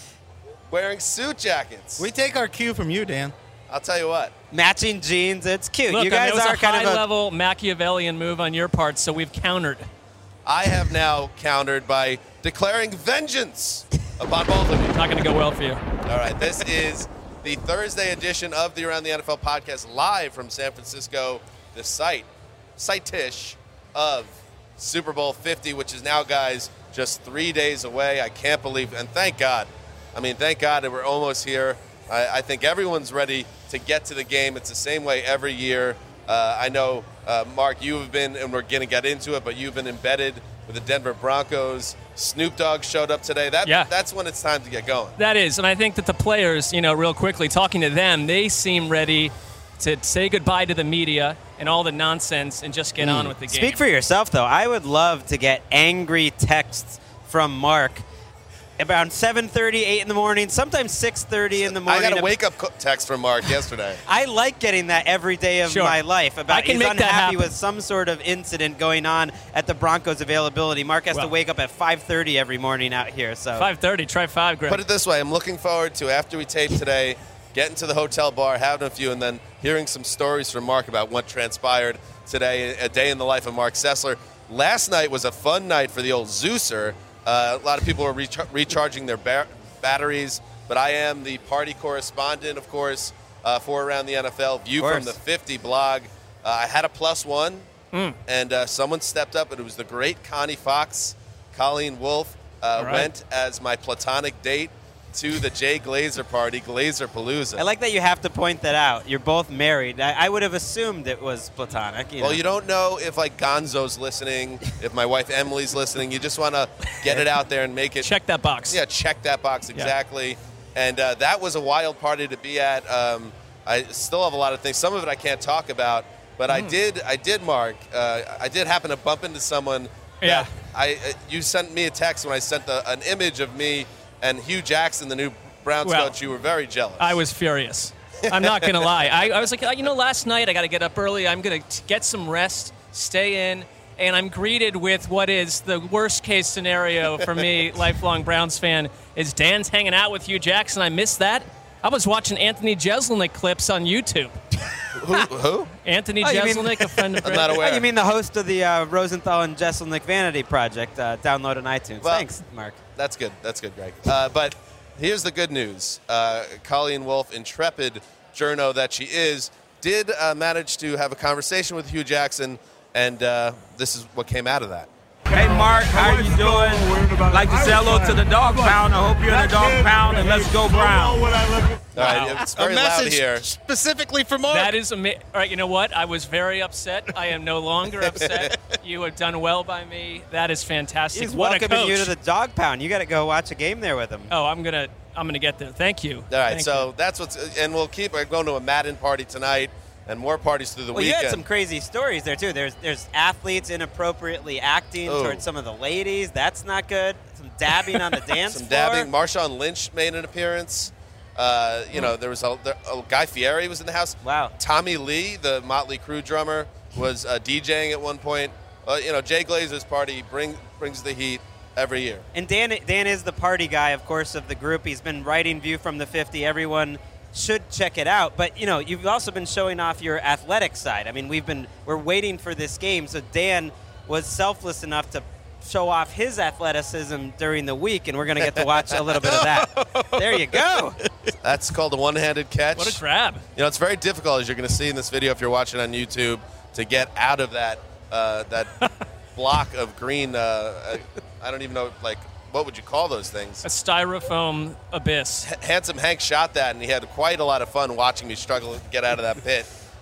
wearing suit jackets. We take our cue from you, Dan. I'll tell you what. Matching jeans, it's cute. look, you I mean, guys it was are a kind of a high-level Machiavellian move on your part, so we've countered. I have now countered by declaring vengeance upon both of you. Not going to go well for you. All right, this is the Thursday edition of the Around the N F L podcast, live from San Francisco, the site, site-ish of Super Bowl fifty, which is now, guys, just three days away. I can't believe, and thank God. I mean, thank God that we're almost here. I, I think everyone's ready to get to the game. It's the same way every year. Uh, I know, uh, Mark, you have been, and we're going to get into it, but you've been embedded with the Denver Broncos. Snoop Dogg showed up today. That, Yeah. That's when it's time to get going. That is, and I think that the players, you know, real quickly, talking to them, they seem ready to say goodbye to the media and all the nonsense and just get on with the game. Speak for yourself, though. I would love to get angry texts from Mark around seven thirty, eight in the morning, sometimes six thirty in the morning. I got a wake-up co- text from Mark yesterday. I like getting that every day of Sure. my life about I can he's make that unhappy happen. with some sort of incident going on at the Broncos availability. Mark has Well- to wake up at five thirty every morning out here. So five thirty, try five, Greg. Put it this way, I'm looking forward to, after we tape today, getting to the hotel bar, having a few, and then hearing some stories from Mark about what transpired today, a day in the life of Mark Sessler. Last night was a fun night for the old Zeuser. Uh, a lot of people were rechar- recharging their ba- batteries, but I am the party correspondent, of course, uh, for Around the N F L, View from the fifty blog. Uh, I had a plus one, Mm. and uh, someone stepped up, and it was the great Connie Fox. Colleen Wolfe uh, right. went as my platonic date to the Jay Glazer party, Glazer Palooza. I like that you have to point that out. You're both married. I, I would have assumed it was platonic. You Well, know. you don't know if like Gonzo's listening, if my wife Emily's listening. You just want to get it out there and make it. Check that box. Yeah, check that box exactly. And uh, that was a wild party to be at. Um, I still have a lot of things. Some of it I can't talk about, but I did. I did, Mark. Uh, I did happen to bump into someone. Yeah. that I uh, you sent me a text when I sent the, an image of me and Hugh Jackson, the new Browns Well, coach. You were very jealous. I was furious. I'm not going to lie. I, I was like, you know, last night I got to get up early. I'm going to get some rest, stay in, and I'm greeted with what is the worst case scenario for me, lifelong Browns fan, is Dan's hanging out with Hugh Jackson. I missed that. I was watching Anthony Jeselnik clips on YouTube. who? who? Anthony Oh, you mean- Jeselnik, a friend of I'm Greg. not aware. Oh, you mean the host of the uh, Rosenthal and Jesselnik Vanity Project? Uh, download on iTunes. Well- Thanks, Mark. That's good. That's good, Greg. Uh, but here's the good news. Uh, Colleen Wolfe, intrepid journo that she is, did uh, manage to have a conversation with Hugh Jackson, and uh, this is what came out of that. Hey, Mark, how are you doing? I'd like to say hello to the dog pound. I hope you're in the dog pound, and let's go Brown. All right, it's very a loud message here. specifically for Mark. That is amazing. All right, you know what? I was very upset. I am no longer upset. You have done well by me. That is fantastic. He's what a welcoming coach. you to the dog pound. You got to go watch a game there with him. Oh, I'm gonna, I'm gonna get there. Thank you. All right, Thank so you. that's what's, and we'll keep. We're going to a Madden party tonight, and more parties through the Well, you weekend. had some crazy stories there too. There's there's athletes inappropriately acting Oh. towards some of the ladies. That's not good. Some dabbing on the dance some floor. dabbing. Marshawn Lynch made an appearance. Uh, you know, there was a, there, oh, Guy Fieri was in the house. Wow. Tommy Lee, the Motley Crue drummer, was uh, DJing at one point. Uh, you know, Jay Glazer's party bring, brings the heat every year. And Dan Dan is the party guy, of course, of the group. He's been writing View from the fifty. Everyone should check it out. But you know, you've also been showing off your athletic side. I mean, we've been we're waiting for this game, so Dan was selfless enough to show off his athleticism during the week, and we're going to get to watch a little bit of that. There you go. That's called a one-handed catch. What a grab. You know, it's very difficult, as you're going to see in this video if you're watching on YouTube, to get out of that uh, that block of green. Uh, uh, I don't even know, like, what would you call those things? A styrofoam abyss. H- Handsome Hank shot that, and he had quite a lot of fun watching me struggle to get out of that pit.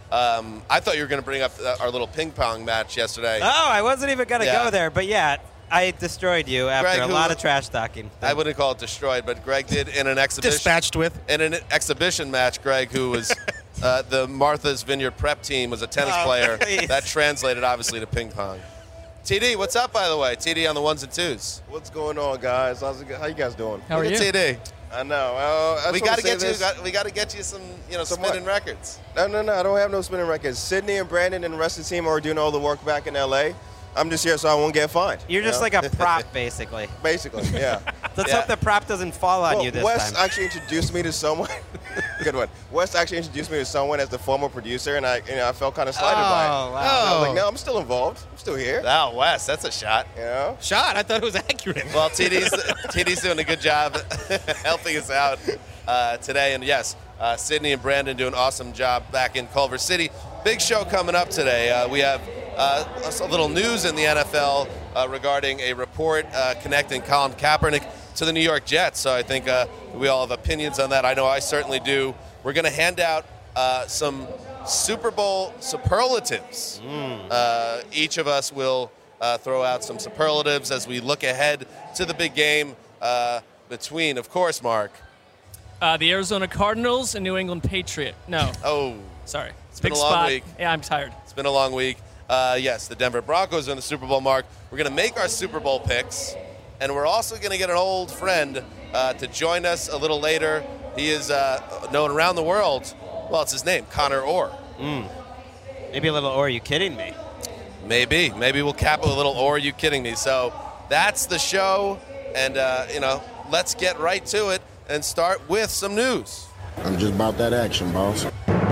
Um, I thought you were going to bring up the, our little ping pong match yesterday. Oh, I wasn't even going to Yeah. go there, but yeah, I destroyed you after Greg, a who- lot of trash talking. I wouldn't call it destroyed, but Greg did in an exhibition. Dispatched with. In an exhibition match, Greg, who was uh, the Martha's Vineyard prep team, was a tennis Oh, player. please. That translated, obviously, to ping pong. T D, what's up, by the way? T D on the ones and twos. What's going on, guys? How's it, go- how you guys doing? How are Look you? at T D. I know. Uh, I We just wanna got to say get you. this. Got, we got to get you some, you know, Some spinning what? records. No, no, no. I don't have no spinning records. Sydney and Brandon and the rest of the team are doing all the work back in L A. I'm just here so I won't get fined. You're you just know? like a prop, basically. Basically, yeah. Let's Yeah. hope the prop doesn't fall on Well, you this Wes time. actually introduced me to someone. Good one. Wes actually introduced me to someone as the former producer, and I, you know, I felt kind of slighted by it. Oh, wow. And I was Oh. like, no, I'm still involved. I'm still here. Oh, Wes, that's a shot. You know. Shot. I thought it was accurate. Well, T D's T D's doing a good job helping us out uh, today, and yes, uh, Sydney and Brandon do an awesome job back in Culver City. Big show coming up today. Uh, we have uh, a little news in the N F L uh, regarding a report uh, connecting Colin Kaepernick to the New York Jets. So I think uh, we all have opinions on that. I know I certainly do. We're going to hand out uh, some Super Bowl superlatives. Uh, each of us will uh, throw out some superlatives as we look ahead to the big game uh, between, of course, Mark. Uh, the Arizona Cardinals and New England Patriot. No, Oh, sorry. it's been Big a long spot. week. Yeah, I'm tired. It's been a long week. Uh, yes, the Denver Broncos are in the Super Bowl, Mark. We're going to make our Super Bowl picks, and we're also going to get an old friend uh, to join us a little later. He is uh, known around the world. Well, it's his name, Connor Orr. Maybe a little, or are you kidding me? Maybe. Maybe we'll cap it with a little, or are you kidding me? So that's the show, and, uh, you know, let's get right to it and start with some news. I'm just about that action, boss.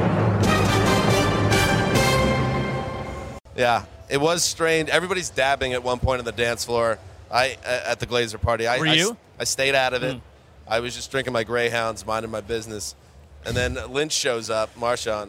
Yeah, it was strange. Everybody's dabbing at one point on the dance floor. I at the Glazer party. I, Were I, you? I stayed out of it. I was just drinking my Greyhounds, minding my business, and then Lynch shows up, Marshawn,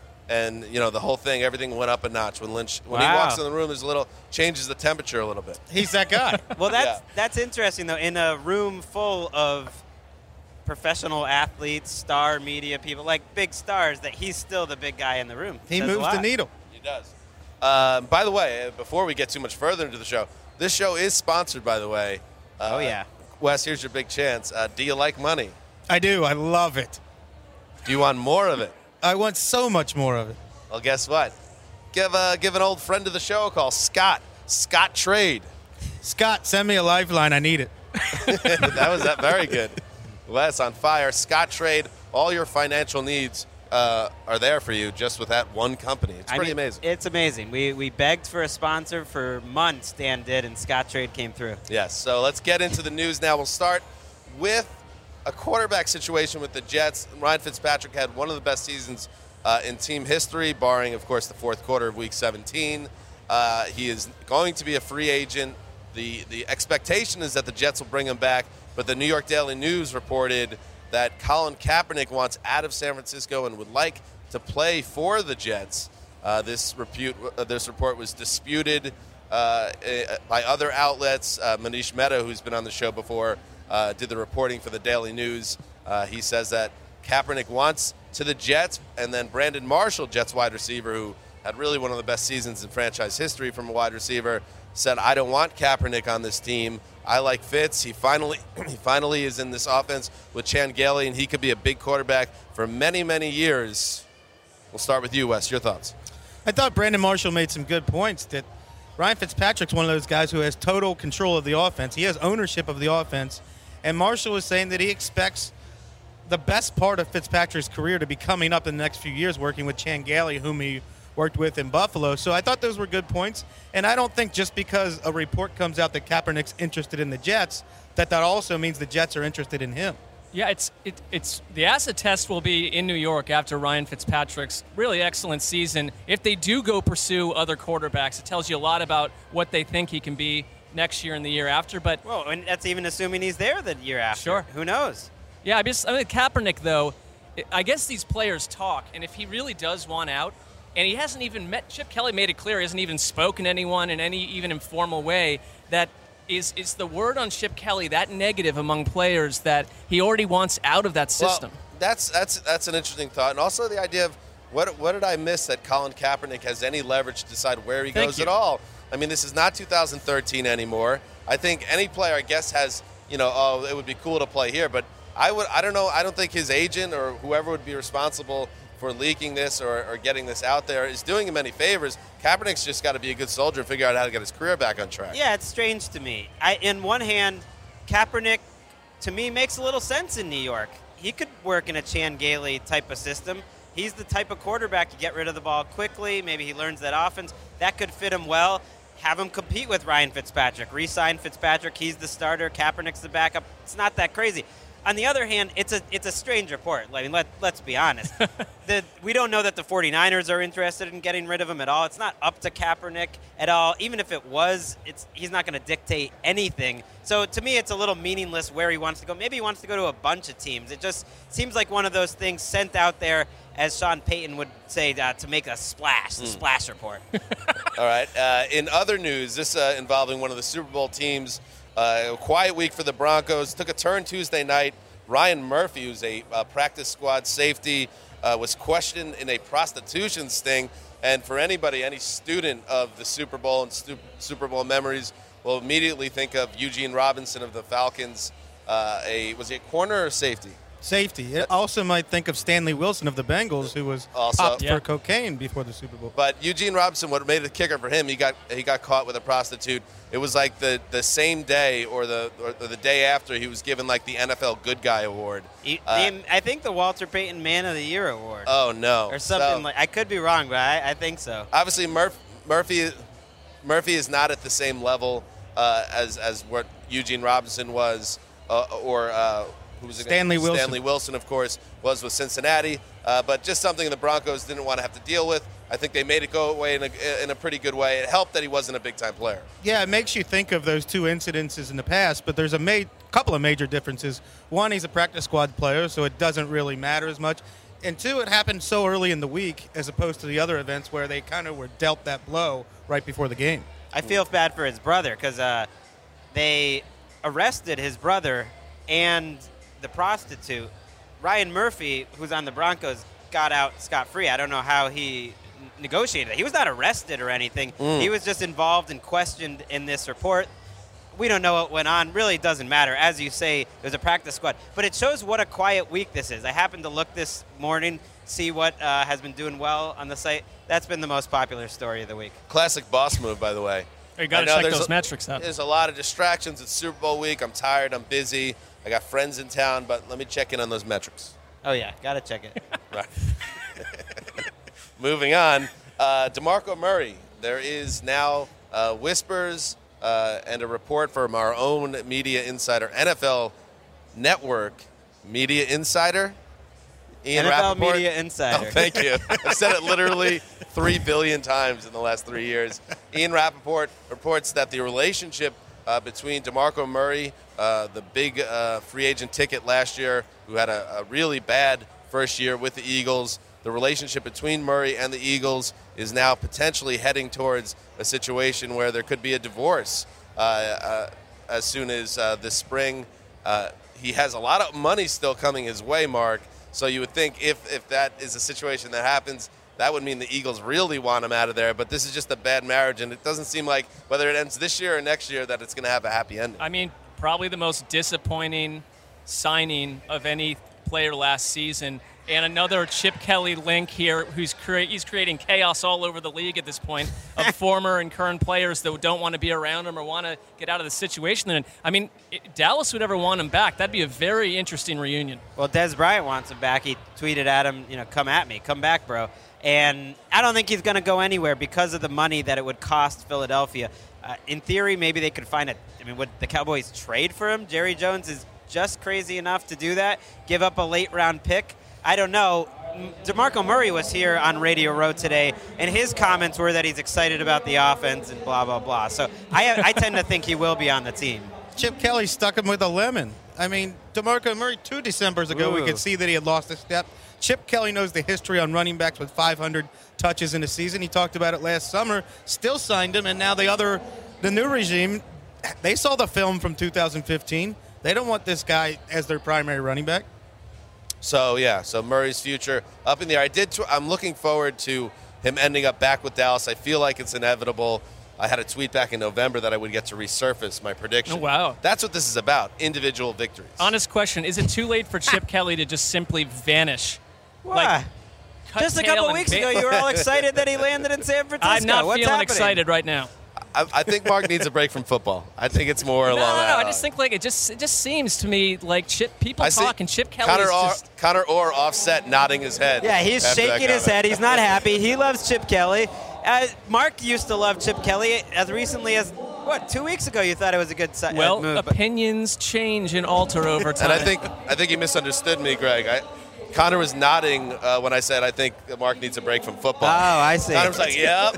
and you know the whole thing. Everything went up a notch when Lynch when he Wow. walks in the room. There's a little changes the temperature a little bit. He's that guy. Well, that's Yeah. that's interesting though. In a room full of professional athletes, star media people, like big stars, that he's still the big guy in the room. He Says a moves the lot. needle. He does. Um, by the way, uh, before we get too much further into the show, this show is sponsored. By the way, uh, Oh yeah. Wes, here's your big chance. Uh, do you like money? I do. I love it. Do you want more of it? I want so much more of it. Well, guess what? Give uh, give an old friend of the show a call, Scott. Scott Trade. Scott, send me a lifeline. I need it. That was that very good. Wes on fire. Scott Trade. All your financial needs uh, are there for you just with that one company. It's I pretty mean, amazing. It's amazing. We we begged for a sponsor for months. Dan did, and Scott Trade came through. Yes. So let's get into the news now. We'll start with a quarterback situation with the Jets. Ryan Fitzpatrick had one of the best seasons uh, in team history, barring, of course, the fourth quarter of Week seventeen. Uh, he is going to be a free agent. The the expectation is that the Jets will bring him back, but the New York Daily News reported that Colin Kaepernick wants out of San Francisco and would like to play for the Jets. Uh, this repute, uh, this report was disputed uh, uh, by other outlets. Uh, Manish Mehta, who's been on the show before, uh, did the reporting for the Daily News. Uh, he says that Kaepernick wants to the Jets, and then Brandon Marshall, Jets wide receiver, who had really one of the best seasons in franchise history from a wide receiver, said, I don't want Kaepernick on this team. I like Fitz. He finally he finally is in this offense with Chan Gailey, and he could be a big quarterback for many, many years. We'll start with you, Wes. Your thoughts? I thought Brandon Marshall made some good points that Ryan Fitzpatrick's one of those guys who has total control of the offense. He has ownership of the offense. And Marshall was saying that he expects the best part of Fitzpatrick's career to be coming up in the next few years working with Chan Gailey, whom he worked with in Buffalo. So I thought those were good points. And I don't think just because a report comes out that Kaepernick's interested in the Jets, that that also means the Jets are interested in him. Yeah, it's it, it's the acid test will be in New York after Ryan Fitzpatrick's really excellent season. If they do go pursue other quarterbacks, it tells you a lot about what they think he can be next year and the year after. But Well, and that's even assuming he's there the year after. Sure. Who knows? yeah, I just I mean Kaepernick though, I guess these players talk, and if he really does want out, and he hasn't even met Chip Kelly made it clear he hasn't even spoken to anyone in any even informal way, that is is the word on Chip Kelly that negative among players that he already wants out of that system. Well, that's that's that's an interesting thought, and also the idea of what what did I miss that Colin Kaepernick has any leverage to decide where he Thank goes you. at all? I mean, this is not two thousand thirteen anymore. I think any player, I guess, has, you know, oh, it would be cool to play here. But I would, I don't know, I don't think his agent or whoever would be responsible for leaking this or, or getting this out there is doing him any favors. Kaepernick's just got to be a good soldier and figure out how to get his career back on track. Yeah, it's strange to me. I, in one hand, Kaepernick, to me, makes a little sense in New York. He could work in a Chan Gailey type of system. He's the type of quarterback you get rid of the ball quickly. Maybe he learns that offense. That could fit him well. Have him compete with Ryan Fitzpatrick. Re-sign Fitzpatrick. He's the starter. Kaepernick's the backup. It's not that crazy. On the other hand, it's a it's a strange report. I mean, let, let's be honest. the, we don't know that the 49ers are interested in getting rid of him at all. It's not up to Kaepernick at all. Even if it was, it's he's not going to dictate anything. So to me, it's a little meaningless where he wants to go. Maybe he wants to go to a bunch of teams. It just seems like one of those things sent out there, as Sean Payton would say, uh, to make a splash, the mm. splash report. All right. Uh, in other news, this uh, involving one of the Super Bowl teams, Uh, a quiet week for the Broncos. Took a turn Tuesday night. Ryan Murphy, who's a uh, practice squad safety, uh, was questioned in a prostitution sting. And for anybody, any student of the Super Bowl and stu- Super Bowl memories will immediately think of Eugene Robinson of the Falcons. Uh, a was he a corner or safety? Safety. It also might think of Stanley Wilson of the Bengals, who was Also- popped Yeah. for cocaine before the Super Bowl. But Eugene Robinson, what made it a kicker for him, he got he got caught with a prostitute. It was like the, the same day or the or the day after he was given like the N F L Good Guy Award. He, Uh, named, I think the Walter Payton Man of the Year award. Oh no! or something So, like. I could be wrong, but I, I think so. obviously Murph, Murphy Murphy is not at the same level uh, as as what Eugene Robinson was, uh, or uh, who was it? Stanley Wilson. Stanley Wilson, of course, was with Cincinnati. Uh, but just something the Broncos didn't want to have to deal with. I think they made it go away in a, in a pretty good way. It helped that he wasn't a big-time player. Yeah, it makes you think of those two incidences in the past, but there's a ma- couple of major differences. One, he's a practice squad player, so it doesn't really matter as much. And two, it happened so early in the week as opposed to the other events where they kind of were dealt that blow right before the game. I feel bad for his brother because uh, they arrested his brother and the prostitute. Ryan Murphy, who's on the Broncos, got out scot-free. I don't know how he negotiated it. He was not arrested or anything. Mm. He was just involved and questioned in this report. We don't know what went on. Really doesn't matter. As you say, there's a practice squad. But it shows what a quiet week this is. I happened to look this morning, see what uh, has been doing well on the site. That's been the most popular story of the week. Classic boss move, by the way. You got I to know check there's those a- metrics out. There's a lot of distractions. It's Super Bowl week. I'm tired. I'm busy. I got friends in town, but let me check in on those metrics. Oh, yeah. Got to check it. Right. Moving on. Uh, DeMarco Murray. There is now uh, whispers uh, and a report from our own media insider, N F L Network Media Insider. Ian N F L Rappaport. Media Insider. Oh, thank you. I've said it literally three billion times in the last three years. Ian Rappaport reports that the relationship uh, between DeMarco Murray, uh, the big uh, free agent ticket last year, who had a, a really bad first year with the Eagles, the relationship between Murray and the Eagles is now potentially heading towards a situation where there could be a divorce uh, uh, as soon as uh, this spring. Uh, he has a lot of money still coming his way, Mark. So you would think if, if that is a situation that happens, that would mean the Eagles really want him out of there. But this is just a bad marriage, and it doesn't seem like whether it ends this year or next year that it's going to have a happy ending. I mean, probably the most disappointing signing of any player last season. And another Chip Kelly link here, who's crea- he's creating chaos all over the league at this point of former and current players that don't want to be around him or want to get out of the situation they're in. I mean, it, Dallas would ever want him back. That'd be a very interesting reunion. Well, Des Bryant wants him back. He tweeted at him, you know, come at me, come back, bro. And I don't think he's going to go anywhere because of the money that it would cost Philadelphia. Uh, in theory, maybe they could find a – I mean, would the Cowboys trade for him? Jerry Jones is just crazy enough to do that, give up a late-round pick. I don't know. DeMarco Murray was here on Radio Row today, and his comments were that he's excited about the offense and blah, blah, blah. So I, I tend to think he will be on the team. Chip Kelly stuck him with a lemon. I mean, DeMarco Murray, two Decembers ago, Ooh. we could see that he had lost a step. Chip Kelly knows the history on running backs with five hundred touches in a season. He talked about it last summer, still signed him, and now the other, the new regime, they saw the film from two thousand fifteen. They don't want this guy as their primary running back. So yeah, so Murray's future up in the air. I did. Tw- I'm looking forward to him ending up back with Dallas. I feel like it's inevitable. I had a tweet back in November that I would get to resurface my prediction. Oh, wow. That's what this is about, individual victories. Honest question, is it too late for Chip Kelly to just simply vanish? Why? Like, cut Just a tail couple and weeks ba- ago, you were all excited that he landed in San Francisco. I'm not What's feeling happening? excited right now. I, I think Mark needs a break from football. I think it's more No, along no, that no. I line. just think like it just it just seems to me like Chip people I see talk and Chip Kelly Connor is Orr, just Connor Orr offset nodding his head. Yeah, he's after that shaking his comment. head. He's not happy. He loves Chip Kelly. Uh, Mark used to love Chip Kelly as recently as, what, two weeks ago you thought it was a good si- well, uh, move. but- opinions change and alter over time. And I think I think he misunderstood me, Greg. I, Connor was nodding uh, when I said I think that Mark needs a break from football. Oh, I see. Connor was like, "Yep,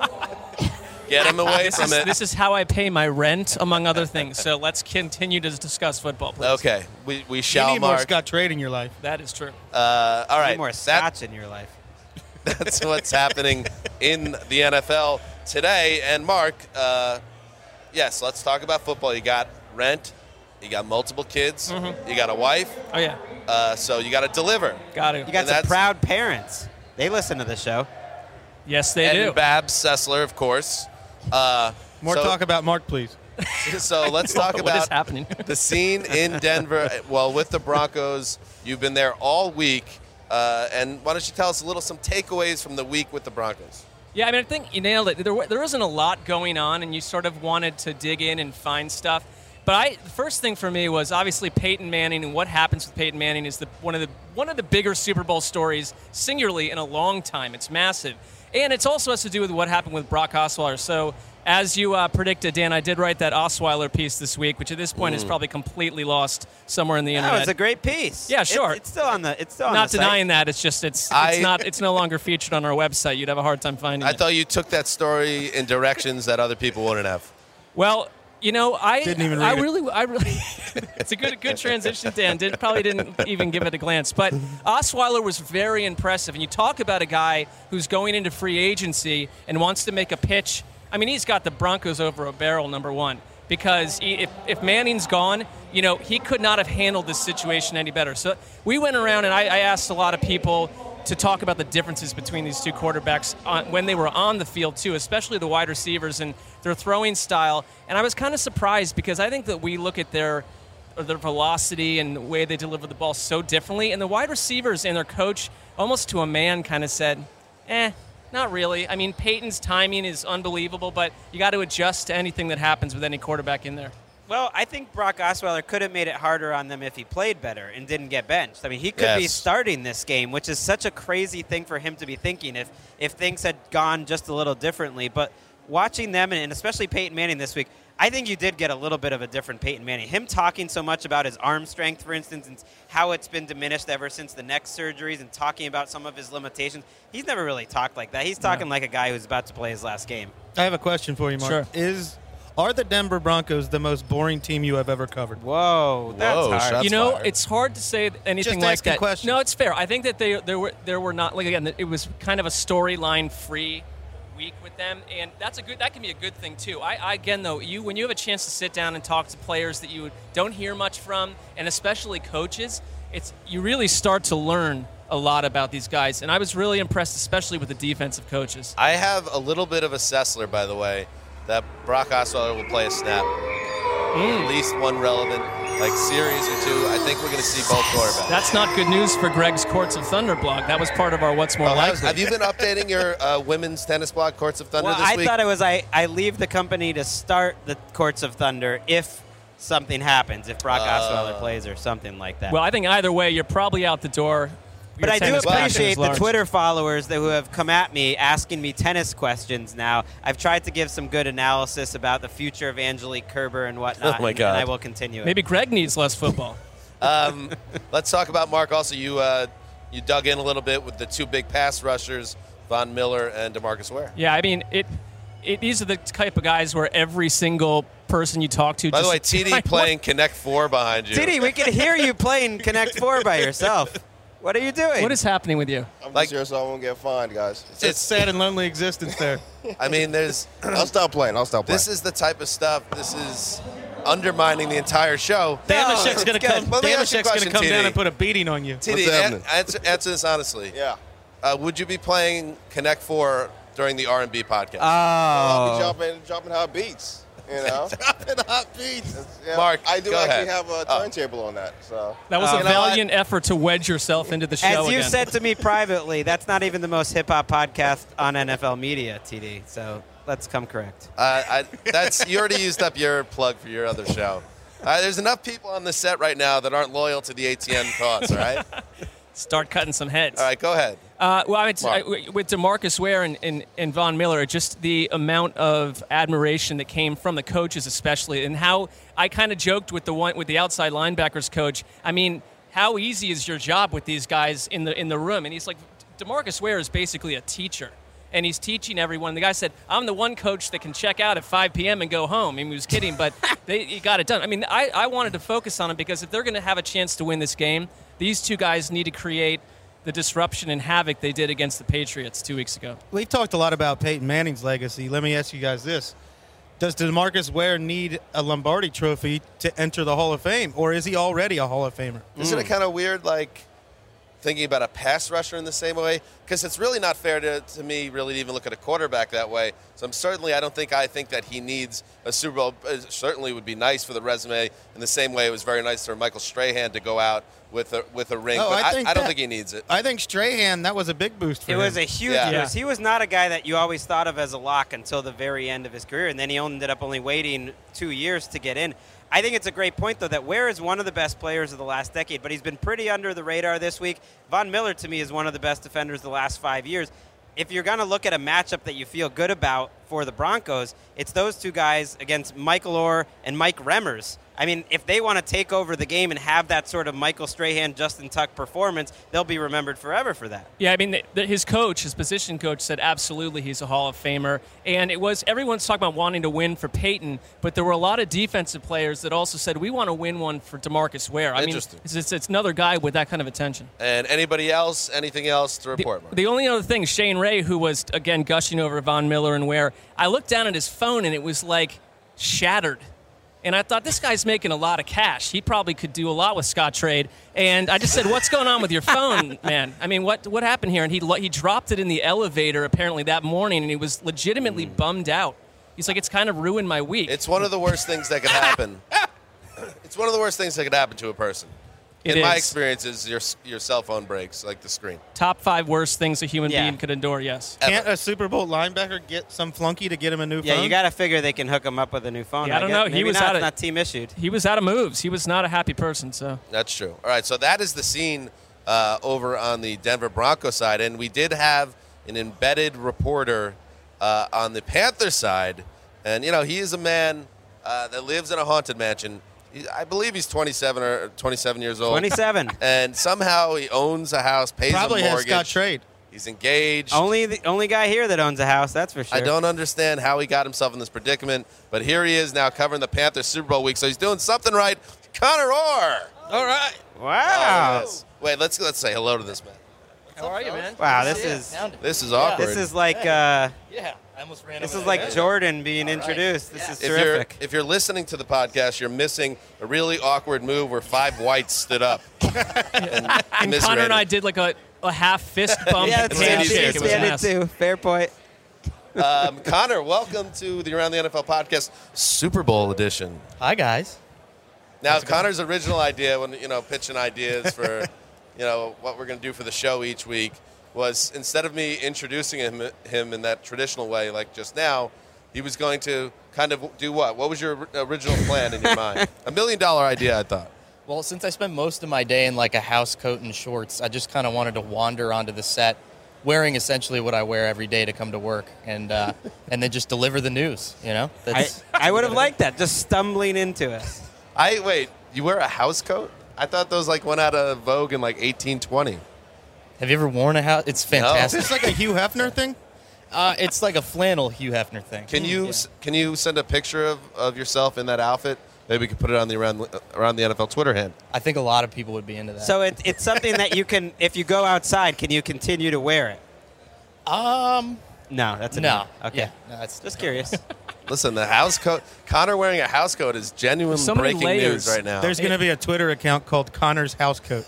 get him away this, from is, it." this is how I pay my rent, among other things. So let's continue to discuss football, please. Okay, we we You shall need more Mark. Scott Trade in your life. That is true. Uh, all Need right, more that- scotch in your life. that's what's happening in the N F L today. And Mark, uh, yes, let's talk about football. You got rent, you got multiple kids, Mm-hmm. you got a wife, Oh yeah, uh, so you got to deliver. got to. You got And some that's- proud parents. They listen to the show. Yes, they and do. Babs Sessler, of course. Uh, More so, talk about Mark, please. So let's talk What is about happening? the scene in Denver. Well, with the Broncos, you've been there all week. Uh, and why don't you tell us a little some takeaways from the week with the Broncos? Yeah, I mean, I think you nailed it. There, wa- there isn't a lot going on, and you sort of wanted to dig in and find stuff. But I, the first thing for me was obviously Peyton Manning, and what happens with Peyton Manning is the, one of the one of the bigger Super Bowl stories, singularly, in a long time. It's massive, and it also has to do with what happened with Brock Osweiler. So, as you uh, predicted, Dan, I did write that Osweiler piece this week, which at this point is probably completely lost somewhere in the That internet. was a great piece. Yeah, It- sure. it's still on the. It's still on Not the denying that. It's just it's it's I- not it's no longer featured on our website. You'd have a hard time finding I it. thought you took that story in directions that other people wouldn't have. Well, you know, I Didn't even I read it. really, I really. It's a good, good transition, Dan. Did probably didn't even give it a glance, but Osweiler was very impressive. And you talk about a guy who's going into free agency and wants to make a pitch. I mean, he's got the Broncos over a barrel, number one, because he, if if Manning's gone, you know, he could not have handled this situation any better. So we went around and I, I asked a lot of people to talk about the differences between these two quarterbacks on, when they were on the field, too, especially the wide receivers and their throwing style. And I was kind of surprised because I think that we look at their their velocity and the way they deliver the ball so differently. And the wide receivers and their coach, almost to a man, kind of said, eh, not really. I mean, Peyton's timing is unbelievable, but you got to adjust to anything that happens with any quarterback in there. Well, I think Brock Osweiler could have made it harder on them if he played better and didn't get benched. I mean, he could be Yes. starting this game, which is such a crazy thing for him to be thinking if, if things had gone just a little differently. But watching them, and especially Peyton Manning this week, I think you did get a little bit of a different Peyton Manning. Him talking so much about his arm strength, for instance, and how it's been diminished ever since the neck surgeries and talking about some of his limitations. He's never really talked like that. He's talking like a guy who's about to play his last game. I have a question for you, Mark. Sure. Is Are the Denver Broncos the most boring team you have ever covered? Whoa, that's Whoa, hard. shots you know, fired. it's hard to say anything Just like asking that. questions. No, it's fair. I think that they there were there were not like again it was kind of a storyline free week with them, and that's a good that can be a good thing too. I, I again though you when you have a chance to sit down and talk to players that you don't hear much from, and especially coaches, it's you really start to learn a lot about these guys, and I was really impressed, especially with the defensive coaches. I have a little bit of a Sessler, by the way, that Brock Osweiler will play a snap. At least one relevant, like series or two. I think we're going to see both quarterbacks. That's not good news for Greg's Courts of Thunder blog. That was part of our What's More Oh, Likely. have you been updating your uh, women's tennis blog, Courts of Thunder, Well, this I week? thought it was I, I leave the company to start the Courts of Thunder if something happens, if Brock Osweiler plays or something like that. Well, I think either way, you're probably out the door. but Your I do tennis passion appreciate is the large. Twitter followers that who have come at me asking me tennis questions now. I've tried to give some good analysis about the future of Angelique Kerber and whatnot. Oh, my and- God. And I will continue it. Maybe Greg needs less football. Um, let's talk about Mark. Also, you uh, you dug in a little bit with the two big pass rushers, Von Miller and DeMarcus Ware. Yeah, I mean, it, it. These are the type of guys where every single person you talk to. By just, the way, T D Like, playing Connect Four behind you. T D, we can hear you playing Connect Four by yourself. What are you doing? What, what is happening with you? I'm Like- just here so I won't get fined, guys. It's a sad and lonely existence there. I mean, there's I'll stop playing. I'll stop playing. this is the type of stuff. This is undermining the entire show. Damashek's going to come, Let me ask you a Damashek's gonna question, come T D. down and put a beating on you. T D, an- answer, answer this honestly. Yeah. Uh, would you be playing Connect Four during the R and B podcast? I'll Oh. be jumping, jumping hot beats. You know, Dropping hot beats. Yeah, Mark, I do go actually ahead. have a Oh. turntable on that. So That was Oh. a You know valiant effort to wedge yourself into the show As you again. said to me privately, that's not even the most hip hop podcast on N F L media, T D. So let's come correct. Uh, I, that's you already used up your plug for your other show. Uh, there's enough people on the set right now that aren't loyal to the A T N cause. All right. Start cutting some heads. All right. Go ahead. Uh, well, I mean, Mark. I- with DeMarcus Ware and, and, and Von Miller, just the amount of admiration that came from the coaches, especially, and how I kind of joked with the one with the outside linebackers coach. I mean, how easy is your job with these guys in the in the room? And he's like, DeMarcus Ware is basically a teacher, and he's teaching everyone. The guy said, "I'm the one coach that can check out at five p.m. and go home." I mean, he was kidding, but they he got it done. I mean, I, I wanted to focus on him because if they're going to have a chance to win this game, these two guys need to create the disruption and havoc they did against the Patriots two weeks ago. We've talked a lot about Peyton Manning's legacy. Let me ask you guys this. Does DeMarcus Ware need a Lombardi trophy to enter the Hall of Fame, or is he already a Hall of Famer? Isn't it kind of weird, like, thinking about a pass rusher in the same way? Because it's really not fair to, to me, really, to even look at a quarterback that way. So I'm certainly, I don't think I think that he needs a Super Bowl. It certainly would be nice for the resume in the same way it was very nice for Michael Strahan to go out with a, with a ring. Oh, but I I, think I don't that- think he needs it. I think Strahan, that was a big boost for It him. was a huge Yeah. boost. He was not a guy that you always thought of as a lock until the very end of his career, and then he ended up only waiting two years to get in. I think it's a great point, though, that Ware is one of the best players of the last decade, but he's been pretty under the radar this week. Von Miller, to me, is one of the best defenders the last five years. If you're going to look at a matchup that you feel good about for the Broncos, it's those two guys against Michael Orr and Mike Remmers. I mean, if they want to take over the game and have that sort of Michael Strahan, Justin Tuck performance, they'll be remembered forever for that. Yeah, I mean, the, the, his coach, his position coach, said absolutely he's a Hall of Famer. And it was everyone's talking about wanting to win for Peyton, but there were a lot of defensive players that also said we want to win one for DeMarcus Ware. I mean, Interesting. it's, it's, it's another guy with that kind of attention. And anybody else, anything else to The, report, Mark? the only other thing, Shane Ray, who was again gushing over Von Miller and Ware, I looked down at his phone and it was like shattered. And I thought, this guy's making a lot of cash. He probably could do a lot with Scottrade. And I just said, what's going on with your phone, man? I mean, what what happened here? And he lo- he dropped it in the elevator apparently that morning, and he was legitimately bummed out. He's like, it's kind of ruined my week. It's one of the worst things that could happen. It's one of the worst things that could happen to a person. It In my is. experience, is your your cell phone breaks, like the screen. Top five worst things a human Yeah. being could endure, yes. Can't a Super Bowl linebacker get some flunky to get him a new Yeah, phone? you got to figure they can hook him up with a new phone. Yeah, I don't guess. know. He Maybe was not, out it's of- not team issued. He was out of moves. He was not a happy person, so. That's true. All right, so that is the scene uh, over on the Denver Broncos side, and we did have an embedded reporter uh, on the Panthers side, and you know he is a man uh, that lives in a haunted mansion. He, I believe he's twenty-seven or twenty-seven years old. twenty-seven. And somehow he owns a house, pays Probably a has mortgage. Scott Trade. He's engaged. Only the only guy here that owns a house, that's for sure. I don't understand how he got himself in this predicament, but here he is now covering the Panthers Super Bowl week, so he's doing something right. Connor Orr. All right. Wow. Oh, yes. Wait, let's let's say hello to this man. How are you, man? Wow, this is This is awkward. this is like uh, Yeah, I almost ran this over is the like guy. Jordan being All right. introduced. This Yeah. is if you're terrific. if you're listening to the podcast, you're missing a really awkward move where five whites stood up. and And commiserated. Connor and I did like a, a half fist bump yeah, and it's handshake. standard, handshake. It was a standard mess. too. Fair point. Um, Connor, welcome to the Around the N F L podcast, Super Bowl edition. Hi, guys. Now, Connor's original idea, when you know, pitching ideas for, you know, what we're going to do for the show each week, was instead of me introducing him him in that traditional way, like just now, he was going to kind of do what? What was your original plan in your mind? A million dollar idea, I thought. Well, since I spent most of my day in like a house coat and shorts, I just kind of wanted to wander onto the set, wearing essentially what I wear every day to come to work, and uh, and then just deliver the news. You know, I, That's, I would have liked that, just stumbling into it. I wait. You wear a house coat? I thought those like went out of vogue in like eighteen twenty. Have you ever worn a house? It's Is fantastic. this like a Hugh Hefner thing? Uh, it's like a flannel Hugh Hefner thing. Can you Yeah. s can you send a picture of, of yourself in that outfit? Maybe we could put it on the around around the N F L Twitter hand. I think a lot of people would be into that. So it, it's something that you can, if you go outside, can you continue to wear it? um, No, that's a no. Okay. Yeah, no, it's Just curious. Listen, the house coat. Connor wearing a house coat is genuine So many breaking layers. news right now. There's going to be a Twitter account called Connor's House Coat.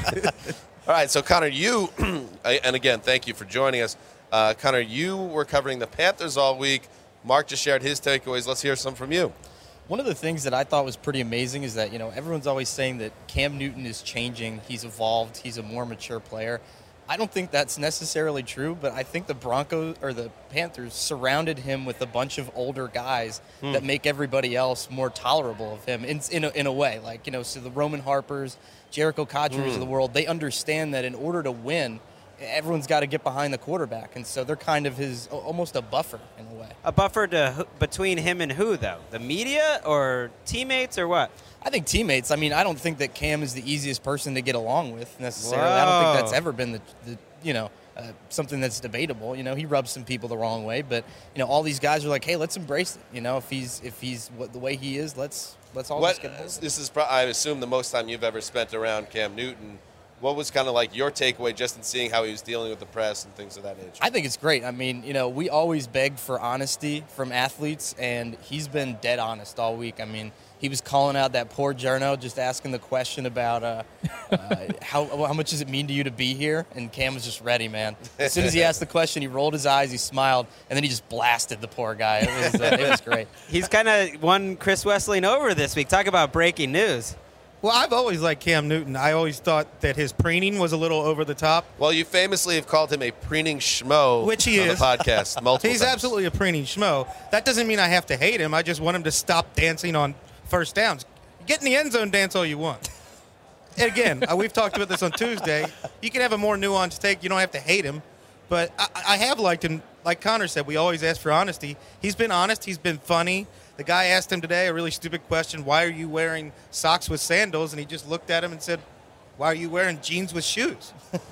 All right, so Connor, you, and again, thank you for joining us. Uh, Connor, you were covering the Panthers all week. Mark just shared his takeaways. Let's hear some from you. One of the things that I thought was pretty amazing is that, you know, everyone's always saying that Cam Newton is changing. He's evolved. He's a more mature player. I don't think that's necessarily true, but I think the Broncos or the Panthers surrounded him with a bunch of older guys Hmm. that make everybody else more tolerable of him in in a, in a way. Like, you know, so the Roman Harpers, Jericho Codgers Hmm. of the world, they understand that in order to win, everyone's got to get behind the quarterback, and so they're kind of his almost a buffer in a way. A buffer to who- between him and who, though? The media or teammates or what? I think teammates. I mean, I don't think that Cam is the easiest person to get along with necessarily. I don't think Whoa. that's ever been the, the you know, uh, something that's debatable. You know, he rubs some people the wrong way, but you know, all these guys are like, hey, let's embrace it. You know, if he's if he's what the way he is, let's let's all What, just get along with it. this is, pro- I assume, the most time you've ever spent around Cam Newton. What was kind of like your takeaway just in seeing how he was dealing with the press and things of that nature? I think it's great. I mean, you know, we always beg for honesty from athletes, and he's been dead honest all week. I mean, he was calling out that poor journo, just asking the question about uh, uh, how how much does it mean to you to be here? And Cam was just ready, man. As soon as he asked the question, he rolled his eyes, he smiled, and then he just blasted the poor guy. It was uh, it was great. He's kind of won Chris Wesseling over this week. Talk about breaking news. Well, I've always liked Cam Newton. I always thought that his preening was a little over the top. Well, you famously have called him a preening schmo, Which he on is. the podcast multiple He's times. absolutely a preening schmo. That doesn't mean I have to hate him. I just want him to stop dancing on first downs. Get in the end zone, dance all you want. And again, uh, we've talked about this on Tuesday. You can have a more nuanced take. You don't have to hate him. But I, I have liked him. Like Connor said, we always ask for honesty. He's been honest. He's been funny. The guy asked him today a really stupid question, why are you wearing socks with sandals? And he just looked at him and said, why are you wearing jeans with shoes?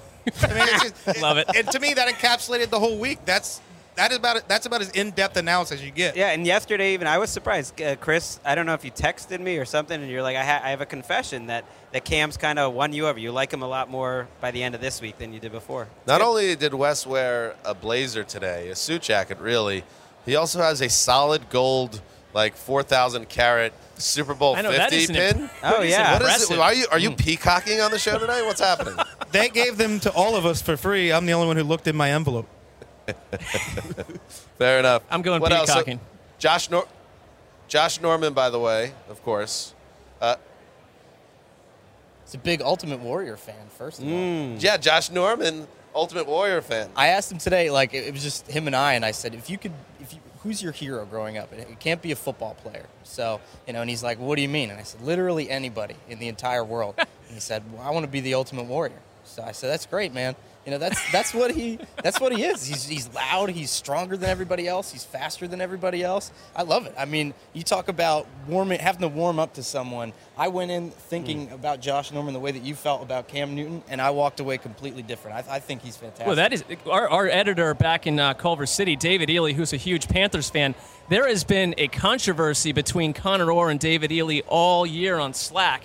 I mean, it's just, Love it. And to me, that encapsulated the whole week. That's that is about it. That's about as in-depth analysis as you get. Yeah, and yesterday even I was surprised. Uh, Chris, I don't know if you texted me or something, and you're like, I, ha- I have a confession that, that Cam's kind of won you over. You like him a lot more by the end of this week than you did before. Not only did Wes wear a blazer today, a suit jacket, really, he also has a solid gold, like four thousand carat Super Bowl I know, that fifty isn't pin. imp- Oh, that is yeah. What is impressive. it? Are you are you peacocking on the show today? What's happening? They gave them to all of us for free. I'm the only one who looked in my envelope. Fair enough. I'm going What else? So, peacocking. Josh Nor- Josh Norman, by the way, of course. Uh, He's a big Ultimate Warrior fan, first of all. yeah, Josh Norman, Ultimate Warrior fan. I asked him today, like it it was just him and I, and I said, if you could, if you, who's your hero growing up? It, it can't be a football player. So, you know, and he's like, what do you mean? And I said, literally anybody in the entire world. And he said, well, I want to be the Ultimate Warrior. So I said, that's great, man. You know, that's that's what he that's what he is. He's he's loud. He's stronger than everybody else. He's faster than everybody else. I love it. I mean, you talk about warming, having to warm up to someone. I went in thinking about Josh Norman the way that you felt about Cam Newton, and I walked away completely different. I, I think he's fantastic. Well, that is our, our editor back in uh, Culver City, David Ely, who's a huge Panthers fan. There has been a controversy between Connor Orr and David Ely all year on Slack.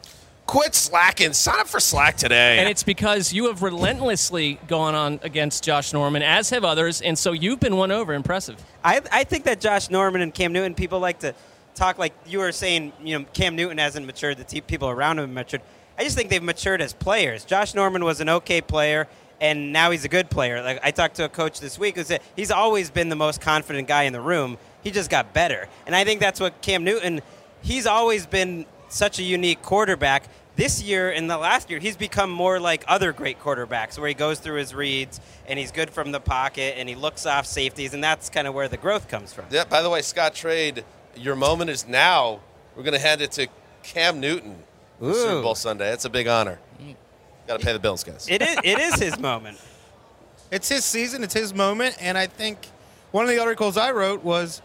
Quit slacking. Sign up for Slack today. And it's because you have relentlessly gone on against Josh Norman, as have others, and so you've been won over. Impressive. I, I think that Josh Norman and Cam Newton, people like to talk like you were saying, you know, Cam Newton hasn't matured, the te- people around him have matured. I just think they've matured as players. Josh Norman was an okay player, and now he's a good player. Like I talked to a coach this week who said he's always been the most confident guy in the room. He just got better. And I think that's what Cam Newton, he's always been such a unique quarterback. This year and the last year, he's become more like other great quarterbacks where he goes through his reads and he's good from the pocket and he looks off safeties, and that's kind of where the growth comes from. Yeah, by the way, Scott Trade, your moment is now. We're going to hand it to Cam Newton for Ooh. Super Bowl Sunday. That's a big honor. Got to pay the bills, guys. It is, it is his moment. It's his season. It's his moment. And I think one of the articles I wrote was,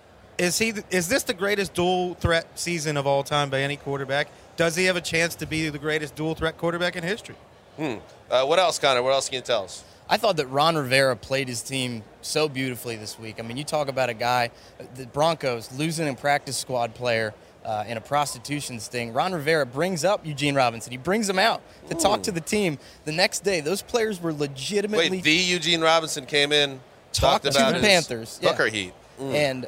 is he? Is this the greatest dual threat season of all time by any quarterback? Does he have a chance to be the greatest dual threat quarterback in history? Hmm. Uh, what else, Connor? What else can you tell us? I thought that Ron Rivera played his team so beautifully this week. I mean, you talk about a guy, the Broncos losing a practice squad player uh, in a prostitution sting. Ron Rivera brings up Eugene Robinson. He brings him out to Ooh. talk to the team. The next day, those players were legitimately Wait, the Eugene Robinson came in, talked talked to about the his Panthers. Yeah. Booker heat. Mm. And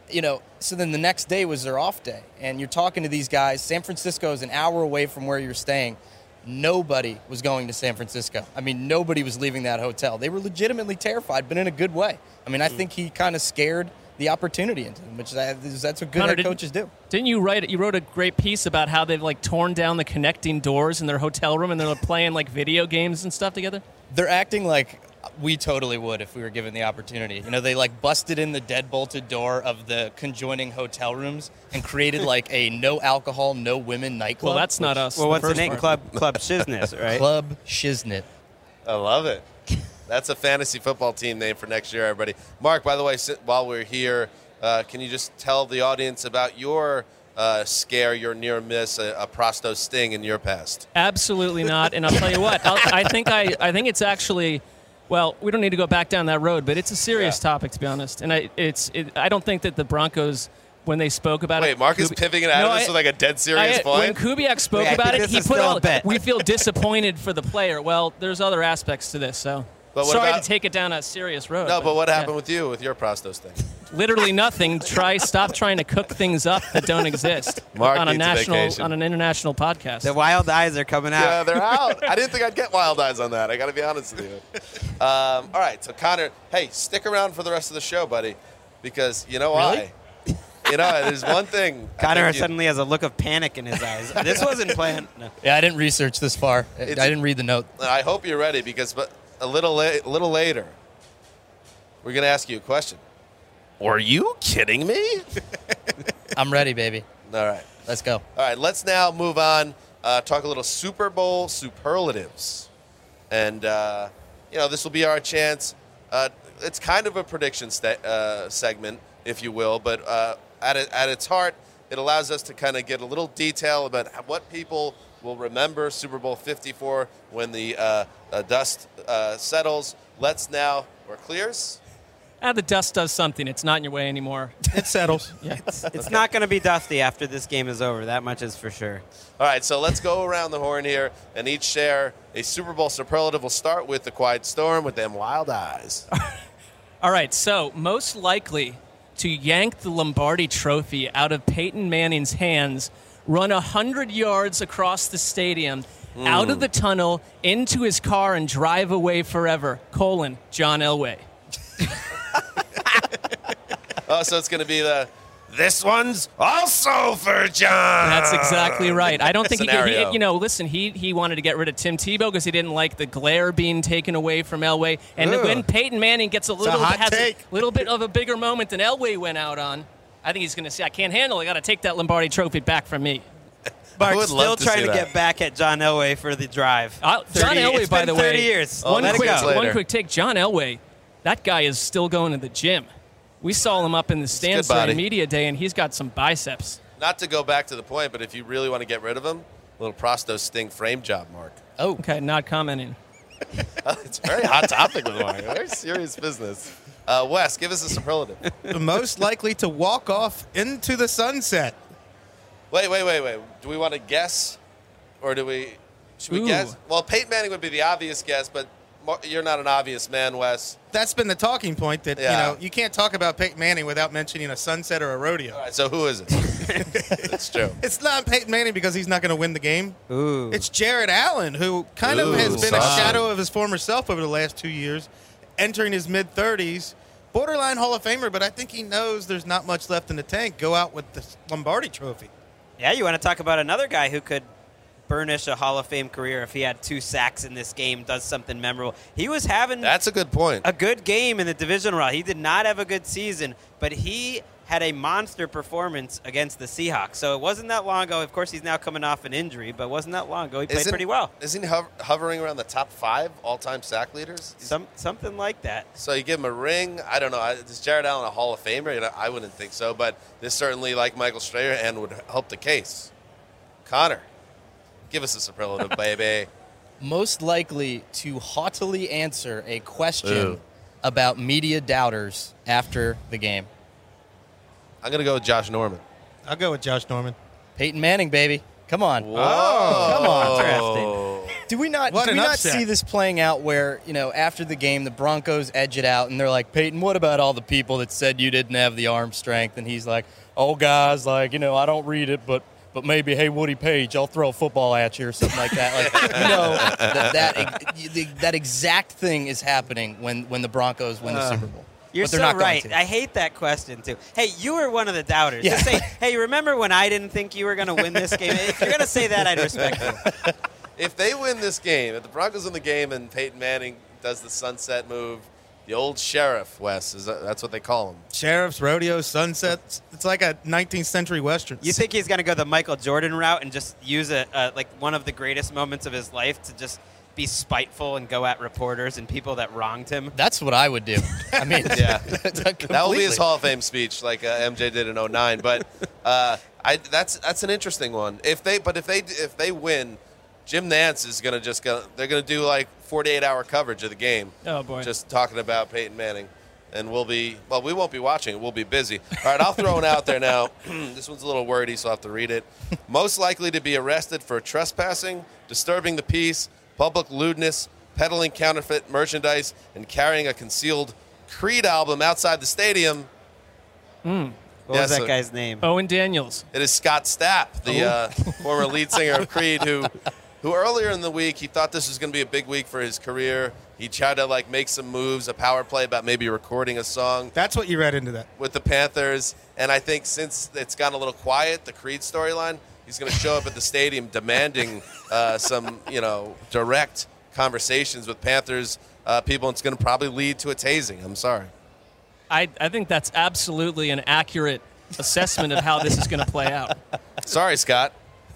you know, so then the next day was their off day. And you're talking to these guys. San Francisco is an hour away from where you're staying. Nobody was going to San Francisco. I mean, nobody was leaving that hotel. They were legitimately terrified, but in a good way. I mean, I think he kind of scared the opportunity into them, which is, that's what good Connor, head did, coaches do. Didn't you write? You wrote a great piece about how they've like torn down the connecting doors in their hotel room and they're playing like video games and stuff together. They're acting like we totally would if we were given the opportunity. You know, they like busted in the dead-bolted door of the conjoining hotel rooms and created like a no alcohol, no women nightclub. Well, that's not us. Well, the what's the first name? part. Club Club Shiznit, right? Club Shiznit. I love it. That's a fantasy football team name for next year, everybody. Mark, by the way, sit, while we're here, uh, can you just tell the audience about your uh, scare, your near miss, a, a prosto sting in your past? Absolutely not. And I'll tell you what. I'll, I think I, I think it's actually. Well, we don't need to go back down that road, but it's a serious Yeah. topic, to be honest. And I, it's, it, I don't think that the Broncos, when they spoke about Wait, it. Mark is Kubi- pivoting it out No, of this I- with like a dead serious I, point? When Kubiak spoke Wait, I about think it, this he is put still all. a bet. We feel disappointed for the player. Well, there's other aspects to this, so. But what Sorry about- to take it down a serious road. No, but what happened yeah. with you with your prosto sting? Literally nothing. Try stop trying to cook things up that don't exist Mark on a needs a national vacation. on an international podcast. The wild eyes are coming out. Yeah, they're out. I didn't think I'd get wild eyes on that. I got to be honest with you. Um, all right, so Connor, hey, stick around for the rest of the show, buddy, because you know why? You know, there's one thing. I Connor think you- suddenly has a look of panic in his eyes. This wasn't planned. No. Yeah, I didn't research this far. I It's- didn't read the note. I hope you're ready because, but a little la- a little later, we're gonna ask you a question. Are you kidding me? I'm ready, baby. All right. Let's go. All right, let's now move on, uh, talk a little Super Bowl superlatives. And, uh, you know, this will be our chance. Uh, it's kind of a prediction sta- uh, segment, if you will, but uh, at, it, at its heart, it allows us to kind of get a little detail about what people will remember Super Bowl fifty-four when the uh, uh, dust uh, settles. Let's now, we're clears? Ah, the dust does something. It's not in your way anymore. It settles. Yeah. It's not going to be dusty after this game is over. That much is for sure. All right, so let's go around the horn here and each share a Super Bowl superlative. We'll start with the Quiet Storm with them wild eyes. All right, so most likely to yank the Lombardi Trophy out of Peyton Manning's hands, run one hundred yards across the stadium, Mm. out of the tunnel, into his car, and drive away forever, colon, John Elway. Oh, so it's going to be the, this one's also for John. That's exactly right. I don't think he, could, Scenario. he, you know, listen, he he wanted to get rid of Tim Tebow because he didn't like the glare being taken away from Elway. And Ugh. when Peyton Manning gets a little, hot has take. a little bit of a bigger moment than Elway went out on, I think he's going to say, I can't handle it. I got to take that Lombardi Trophy back from me. I Mark's would still love to trying see to that. get back at John Elway for the drive. Uh, John thirty Elway, it's by been the thirty way, years. Oh, one let it quick, go. one Later. quick take. John Elway, that guy is still going to the gym. We saw him up in the stands good body. during media day, and he's got some biceps. Not to go back to the point, but if you really want to get rid of him, a little Prosto Sting frame job, Mark. Oh, Okay, not commenting. It's a very hot topic with Mark. Very serious business. Uh, Wes, give us a superlative. The most likely to walk off into the sunset. Wait, wait, wait, wait. Do we want to guess, or do we? Should we Ooh. guess? Well, Peyton Manning would be the obvious guess, but Mar- you're not an obvious man, Wes. That's been the talking point that, Yeah. you know, you can't talk about Peyton Manning without mentioning a sunset or a rodeo. All right, so who is it? It's true. It's not Peyton Manning because he's not going to win the game. Ooh. It's Jared Allen, who kind Ooh, of has been a son. shadow of his former self over the last two years, entering his mid-thirties. Borderline Hall of Famer, but I think he knows there's not much left in the tank. Go out with the Lombardi Trophy. Yeah, you want to talk about another guy who could burnish a Hall of Fame career if he had two sacks in this game, does something memorable. He was having That's a good point. a good game in the divisional round. He did not have a good season, but he had a monster performance against the Seahawks. So it wasn't that long ago. Of course, he's now coming off an injury, but it wasn't that long ago. He played Isn't- pretty well. Isn't he hov- hovering around the top five all-time sack leaders? Some something like that. So you give him a ring. I don't know. I- Is Jared Allen a Hall of Famer? You know, I wouldn't think so, but this certainly, like Michael Strahan, would help the case. Connor, give us a superlative, baby. most likely to haughtily answer a question Ooh. about media doubters after the game. I'm going to go with Josh Norman. I'll go with Josh Norman. Peyton Manning, baby. Come on. Oh. Come on. Interesting. Do we not? What do we an not upset. see this playing out where you know after the game the Broncos edge it out and they're like, Peyton, what about all the people that said you didn't have the arm strength? And he's like, oh guys, like you know I don't read it, but but maybe hey Woody Page, I'll throw a football at you or something like that. Like you know that that, that exact thing is happening when when the Broncos win the Uh. Super Bowl. You're But they're so not going right. to. I hate that question, too. Hey, you were one of the doubters. Yeah. Just say, hey, remember when I didn't think you were going to win this game? If you're going to say that, I'd respect you. If they win this game, if the Broncos win the game and Peyton Manning does the sunset move, the old sheriff, Wes, is that, that's what they call him. Sheriffs, rodeos, sunsets. It's like a nineteenth century Western. You think he's going to go the Michael Jordan route and just use a, uh, like one of the greatest moments of his life to just be spiteful and go at reporters and people that wronged him? That's what I would do. I mean, Yeah. That will be his Hall of Fame speech, like uh, M J did in oh nine. But uh, I, that's that's an interesting one. If they, but if they if they win, Jim Nance is gonna just go. They're gonna do like forty-eight hour coverage of the game. Oh, boy. Just talking about Peyton Manning, and we'll be well. We won't be watching it. We'll be busy. All right, I'll throw it out there now. This one's a little wordy, so I'll have to read it. Most likely to be arrested for trespassing, disturbing the peace, public lewdness, peddling counterfeit merchandise, and carrying a concealed Creed album outside the stadium. What Yes, was that uh, guy's name? Owen Daniels. It is Scott Stapp, the uh, former lead singer of Creed, who, who earlier in the week he thought this was going to be a big week for his career. He tried to like make some moves, a power play about maybe recording a song That's what you read into that. with the Panthers. And I think since it's gotten a little quiet, the Creed storyline, he's going to show up at the stadium demanding uh, some, you know, direct conversations with Panthers uh, people. And it's going to probably lead to a tasing. I'm sorry. I, I think that's absolutely an accurate assessment of how this is going to play out. Sorry, Scott.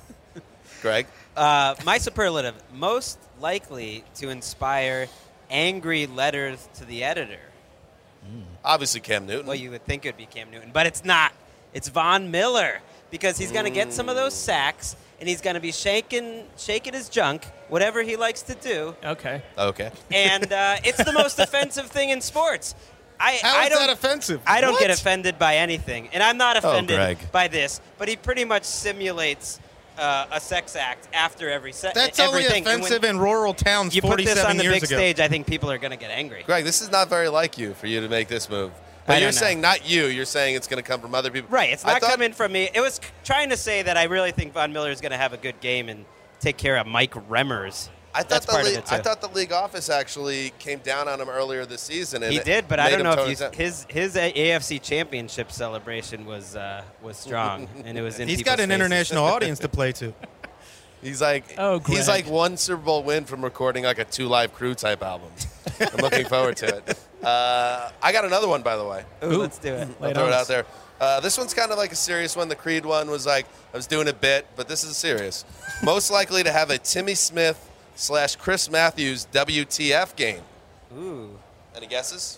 Greg. Uh, my superlative, most likely to inspire angry letters to the editor. Obviously, Cam Newton. Well, you would think it would be Cam Newton, but it's not. It's Von Miller because he's going to get some of those sacks and he's going to be shaking, shaking his junk, whatever he likes to do. Okay. Okay. And uh, it's the most offensive thing in sports. I, How I is don't, that offensive? I don't What? get offended by anything, and I'm not offended Greg. by this. But he pretty much simulates uh, a sex act after every se- That's everything. only And when offensive in rural towns you put this forty-seven on the years big ago. stage, I think people are going to get angry. Greg, this is not very like you for you to make this move. I But you're don't know. saying not you. You're saying it's going to come from other people. Right, it's I not thought- coming from me. It was c- trying to say that I really think Von Miller is going to have a good game and take care of Mike Remmers. I thought That's the part league, of it too. I thought the league office actually came down on him earlier this season. And He it did, but I made don't him know tone if you, it down. his his A F C Championship celebration was uh, was strong, and it was in He's got people's an faces. international audience to play to. He's like Oh, he's Greg. like one Super Bowl win from recording like a Two Live Crew type album. I'm looking forward to it. Uh, I got another one, by the way. Ooh, let's do it. I'll throw it out there. Uh, this one's kind of like a serious one. The Creed one was like, I was doing a bit, but this is serious. Most likely to have a Timmy Smith slash Chris Matthews W T F game. Ooh. Any guesses?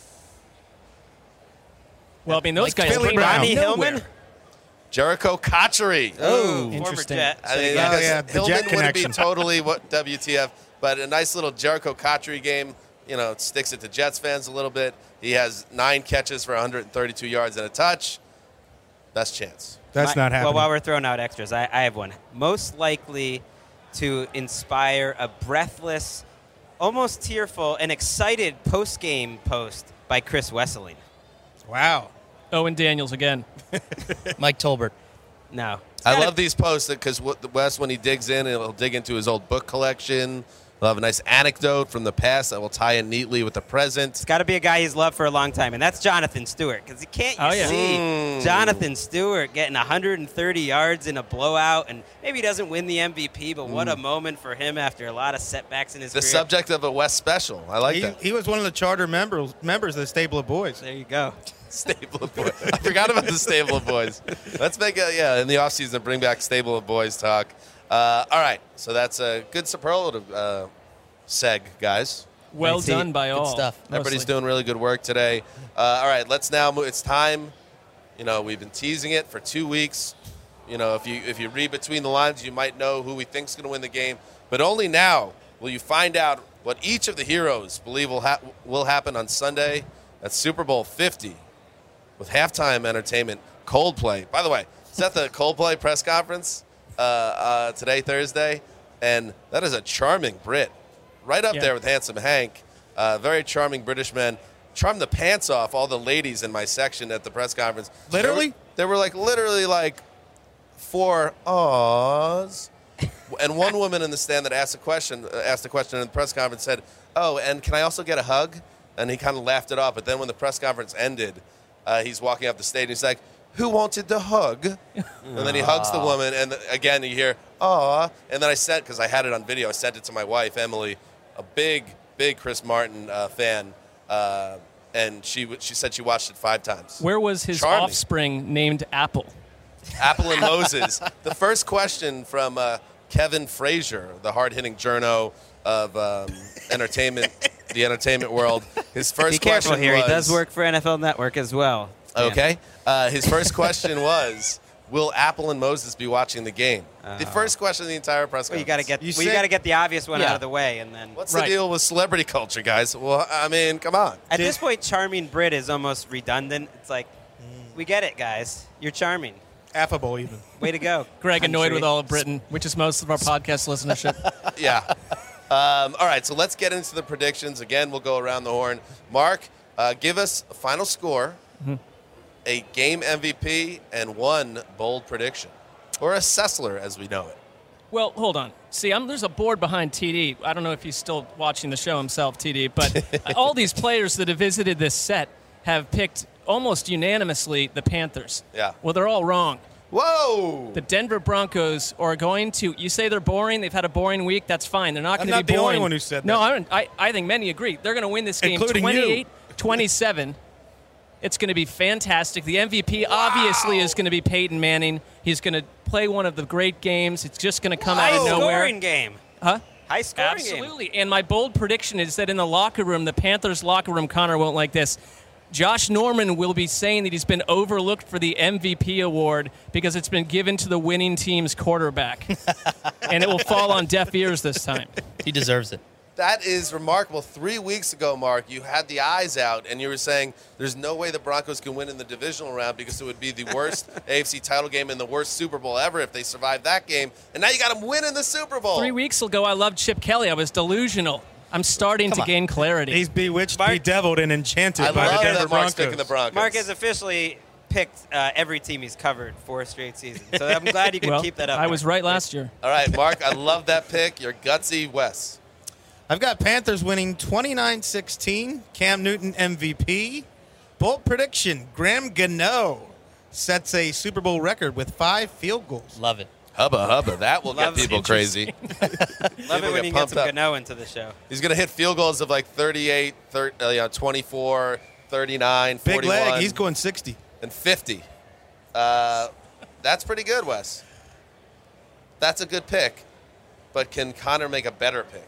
Well, I mean, those Like guys Philly came Brown. out of Ronnie nowhere. Hillman? Jericho Cotchery. Oh, former interesting. Jet. I mean, Oh, because yeah, the Hillman Jet wouldn't be connection. totally what W T F, but a nice little Jericho Cotchery game. You know, it sticks it to Jets fans a little bit. He has nine catches for one hundred thirty-two yards and a touch. Best chance. That's My- not happening. Well, while we're throwing out extras, I, I have one. Most likely to inspire a breathless, almost tearful, and excited post-game post by Chris Wesseling. wow. Owen Daniels again. Mike Tolbert. No. It's I gotta- love these posts because Wes, when he digs in, he'll dig into his old book collection. He'll have a nice anecdote from the past that will tie in neatly with the present. It's got to be a guy he's loved for a long time, and that's Jonathan Stewart. Because you can't you Oh, yeah. see Mm. Jonathan Stewart getting one hundred thirty yards in a blowout, and maybe he doesn't win the M V P, but what a moment for him after a lot of setbacks in his The career. subject of a Wes special. I like He, that. he was one of the charter members members of the Stable of Boys. There you go. Stable of Boys. I forgot about the Stable of Boys. Let's make a, yeah, in the offseason, bring back Stable of Boys talk. Uh, all right, so that's a good superlative uh, seg, guys. Well Thanks, done Pete. by Good all. stuff. Everybody's mostly. doing really good work today. Uh, all right, let's now move. It's time. You know, we've been teasing it for two weeks. You know, if you if you read between the lines, you might know who we think's going to win the game. But only now will you find out what each of the heroes believe will ha- will happen on Sunday at Super Bowl fifty with halftime entertainment Coldplay. By the way, is that the Coldplay press conference uh, uh, today, Thursday? And that is a charming Brit. Right up Yeah. there with Handsome Hank. Uh, very charming British man. Charmed the pants off all the ladies in my section at the press conference. Literally? There were, there were like literally like four awes. And one woman in the stand that asked a question, uh, asked a question in the press conference said, "Oh, and can I also get a hug?" And he kind of laughed it off. But then when the press conference ended, uh, he's walking up the stage and he's like, "Who wanted the hug?" And then he hugs the woman, and again you hear "aw." And then I sent, because I had it on video, I sent it to my wife Emily, a big, big Chris Martin uh, fan, uh, and she w- she said she watched it five times. Where was his Charming. offspring named Apple? Apple and Moses. The first question from uh, Kevin Frazier, the hard-hitting journo of um, entertainment, the entertainment world. His first Be careful question here. was, He does work for N F L Network as well. Dan. Okay. Uh, his first question was, "Will Apple and Moses be watching the game?" The first question of the entire press Well, you conference. got to get You well, you said- got to get the obvious one Yeah. out of the way, and then What's Right. the deal with celebrity culture, guys? Well, I mean, come on. at this point, charming Brit is almost redundant. It's like, we get it, guys. You're charming. Affable, even. Way to go. Greg annoyed country. with all of Britain, which is most of our podcast listenership. Yeah. Um, all right, so let's get into the predictions. Again, we'll go around the horn. Mark, uh, give us a final score, a game M V P, and one bold prediction. Or a Sessler, as we know it. Well, hold on. See, I'm, there's a board behind T D. I don't know if he's still watching the show himself, T D, but all these players that have visited this set have picked almost unanimously the Panthers. Yeah. Well, they're all wrong. Whoa! The Denver Broncos are going to. You say they're boring. They've had a boring week. That's fine. They're not I'm going to not be the boring. only one who said no, that. I, don't, I, I think many agree. They're going to win this game Including you. twenty-eight twenty-seven. It's going to be fantastic. The M V P obviously is going to be Peyton Manning. He's going to play one of the great games. It's just going to come out High of nowhere. scoring game. Huh? High scoring game. Absolutely. And my bold prediction is that in the locker room, the Panthers locker room, Connor won't like this. Josh Norman will be saying that he's been overlooked for the M V P award because it's been given to the winning team's quarterback. And it will fall on deaf ears this time. He deserves it. That is remarkable. Three weeks ago, Mark, you had the eyes out, and you were saying there's no way the Broncos can win in the divisional round because it would be the worst A F C title game and the worst Super Bowl ever if they survived that game. And now you got them winning the Super Bowl. Three weeks ago, I loved Chip Kelly. I was delusional. I'm starting Come to on. gain clarity. He's bewitched, Mark- bedeviled, and enchanted I by love the Denver that Mark's Broncos. picking the Broncos. Mark has officially picked uh, every team he's covered four straight seasons. So I'm glad you can well, keep that up. I was Mark. right last year. All right, Mark, I love that pick. You're gutsy, Wes. I've got Panthers winning twenty-nine sixteen. Cam Newton M V P. Bold prediction, Graham Gano sets a Super Bowl record with five field goals. Love it. Hubba hubba, that will Love get people crazy. Love People it when get you get pumped some up. Gano into the show. He's going to hit field goals of like thirty-eight, thirty, uh, you know, twenty-four, thirty-nine, Big forty-one, leg, he's going sixty. and fifty. Uh, that's pretty good, Wes. That's a good pick. But can Connor make a better pick?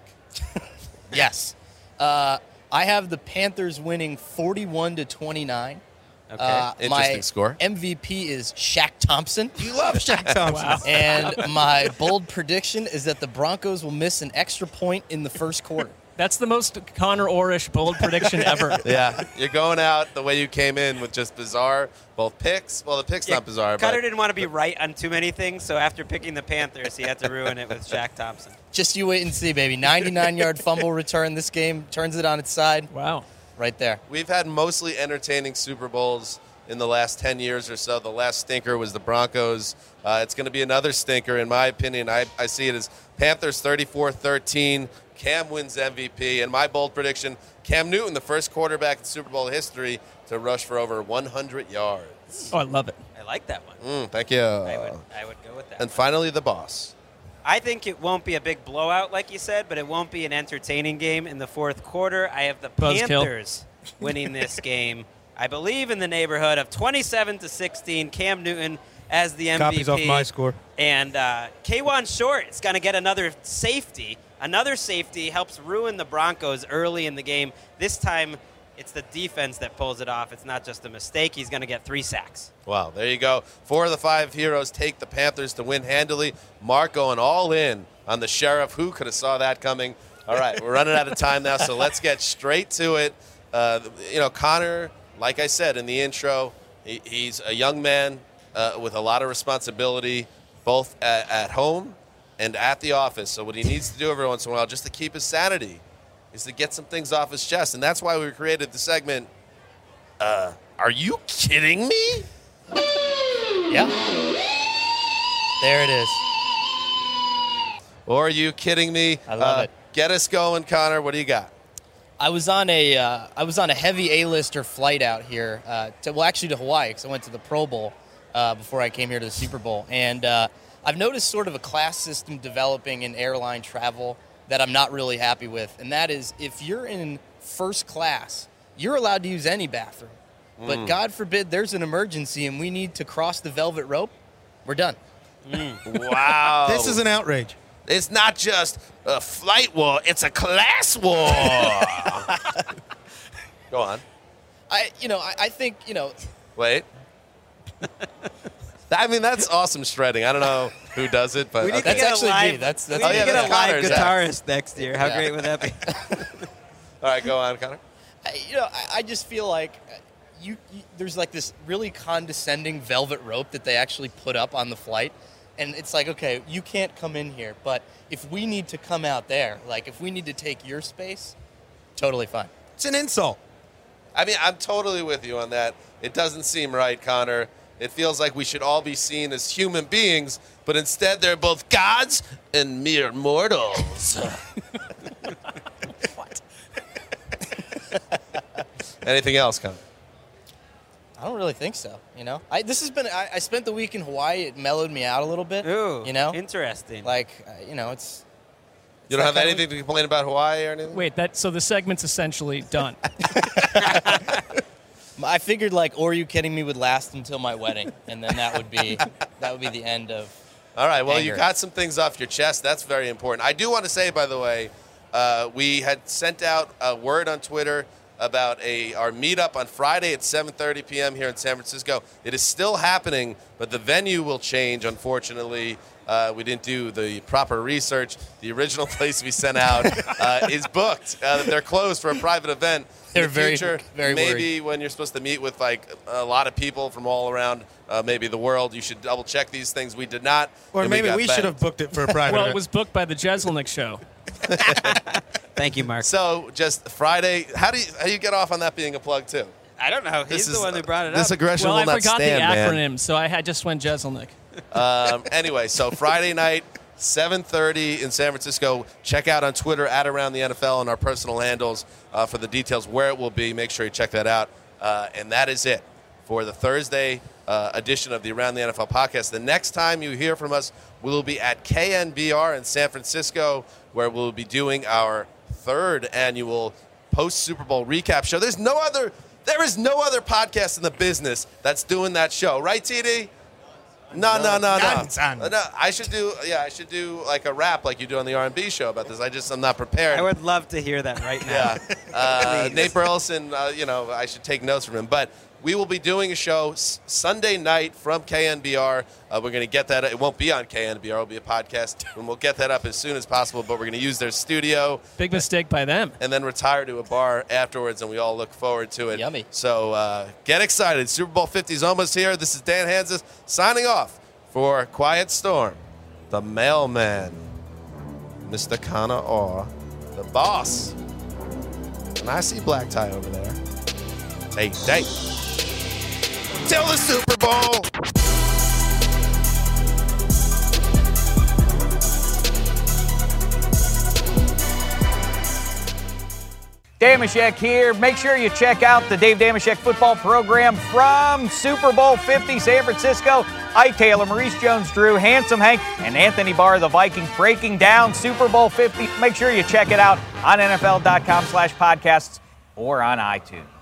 Yes. Uh, I have the Panthers winning forty-one to twenty-nine. Okay. Uh, Interesting my score. M V P is Shaq Thompson. You love Shaq Thompson. And my bold prediction is that the Broncos will miss an extra point in the first quarter. That's the most Connor Orrish bold prediction ever. Yeah, you're going out the way you came in with just bizarre both picks. Well, the pick's Yeah, not bizarre, Cutter but didn't want to be right on too many things, so after picking the Panthers, he had to ruin it with Shaq Thompson. Just you wait and see, baby. ninety-nine-yard fumble return this game, turns it on its side. Wow. Right there. we've had mostly entertaining Super Bowls in the last ten years or so. The last stinker was the Broncos. Uh, it's going to be another stinker, in my opinion. I, I see it as Panthers thirty-four thirteen. Cam wins M V P. And my bold prediction, Cam Newton, the first quarterback in Super Bowl history to rush for over one hundred yards. Oh, I love it. I like that one. Mm, thank you. I would, I would go with that. And finally, the boss. I think it won't be a big blowout, like you said, but it won't be an entertaining game in the fourth quarter. I have the Buzzkill. Panthers winning this game. I believe in the neighborhood of twenty-seven to sixteen. Cam Newton as the M V P. Copies off my score. And uh, K'Wan Short is going to get another safety. Another safety helps ruin the Broncos early in the game. This time, it's the defense that pulls it off. It's not just a mistake. He's going to get three sacks. Wow, there you go. Four of the five heroes take the Panthers to win handily. Mark going all in on the Sheriff. Who could have saw that coming? All right, we're running out of time now, so let's get straight to it. Uh, you know, Connor, like I said in the intro, he, he's a young man uh, with a lot of responsibility, both at, at home and at the office. So what he needs to do every once in a while, just to keep his sanity, is to get some things off his chest. And that's why we created the segment, uh, Are You Kidding Me? Yeah. There it is. Or Are You Kidding Me? I love uh, it. Get us going, Connor. What do you got? I was on a uh, I was on a heavy A-lister flight out here. Uh, to, well, actually to Hawaii, because I went to the Pro Bowl uh, before I came here to the Super Bowl. And uh, I've noticed sort of a class system developing in airline travel that I'm not really happy with. And that is, if you're in first class, you're allowed to use any bathroom. Mm. But God forbid there's an emergency and we need to cross the velvet rope, we're done. Mm. Wow. This is an outrage. It's not just a flight war, it's a class war. Go on. I, you know, I, I think, you know. Wait. I mean, that's awesome shredding. I don't know who does it, but we need okay. to get That's a actually live, me. That's- that's we need me. to get Oh, yeah, a that's live Connor's guitarist next year. How Yeah. great would that be? All right, go on, Connor. I, you know, I, I just feel like you, you there's like this really condescending velvet rope that they actually put up on the flight. And it's like, okay, you can't come in here, but if we need to come out there, like if we need to take your space, totally fine. It's an insult. I mean, I'm totally with you on that. It doesn't seem right, Connor. It feels like we should all be seen as human beings, but instead they're both gods and mere mortals. What? Anything else, Connor? I don't really think so, you know? I, this has been, I, I spent the week in Hawaii. It mellowed me out a little bit, Ooh, you know? interesting. Like, uh, you know, it's... You don't have that kind of anything to complain about Hawaii or anything? Wait, that so the segment's essentially done. I figured, like, Or Are You Kidding Me would last until my wedding, and then that would be that would be the end of... All right, well, anger. you got some things off your chest. That's very important. I do want to say, by the way, uh, we had sent out a word on Twitter about a our meetup on Friday at seven thirty p.m. here in San Francisco. It is still happening, but the venue will change, unfortunately. Uh, we didn't do the proper research. The original place we sent out uh, is booked. Uh, they're closed for a private event. They're in the very, future, very maybe when you're supposed to meet with like a lot of people from all around, uh, maybe the world, you should double check these things. We did not. Or and maybe got we bent. should have booked it for a private Well, event. it was booked by the Jeselnik show. Thank you, Mark. So just Friday. How do you how do you get off on that being a plug too? I don't know. He's This the is- one who brought it This up. aggression Well, will I not forgot stand, the man. acronym, so I had just went Jeselnik. Um, anyway, so Friday night, seven thirty in San Francisco. Check out on Twitter at Around the N F L and our personal handles uh, for the details where it will be. Make sure you check that out. Uh, and that is it for the Thursday uh, edition of the Around the N F L podcast. The next time you hear from us, we will be at K N B R in San Francisco, where we'll be doing our third annual post-Super Bowl recap show. There's no other, there is no other podcast in the business that's doing that show. Right, T D? No, no, no, no. Nonsense. no. I should do, yeah, I should do like a rap like you do on the R and B show about this. I just, I'm not prepared. I would love to hear that right now. Yeah. Uh, Nate Burleson, uh, you know, I should take notes from him. But we will be doing a show s- Sunday night from K N B R. Uh, we're going to get that. It won't be on K N B R. It will be a podcast. And we'll get that up as soon as possible. But we're going to use their studio Big mistake by them. and then retire to a bar afterwards. And we all look forward to it. Yummy. So uh, get excited. Super Bowl fifty is almost here. This is Dan Hansis signing off for Quiet Storm, the mailman, Mister Connor Orr, the boss. And I see Black Tie over there. Hey, hey. Till the Super Bowl. Damashek here. Make sure you check out the Dave Damashek football program from Super Bowl fifty San Francisco. Ike Taylor, Maurice Jones-Drew, Handsome Hank, and Anthony Barr, the Vikings, breaking down Super Bowl fifty. Make sure you check it out on N F L dot com slash podcasts or on iTunes.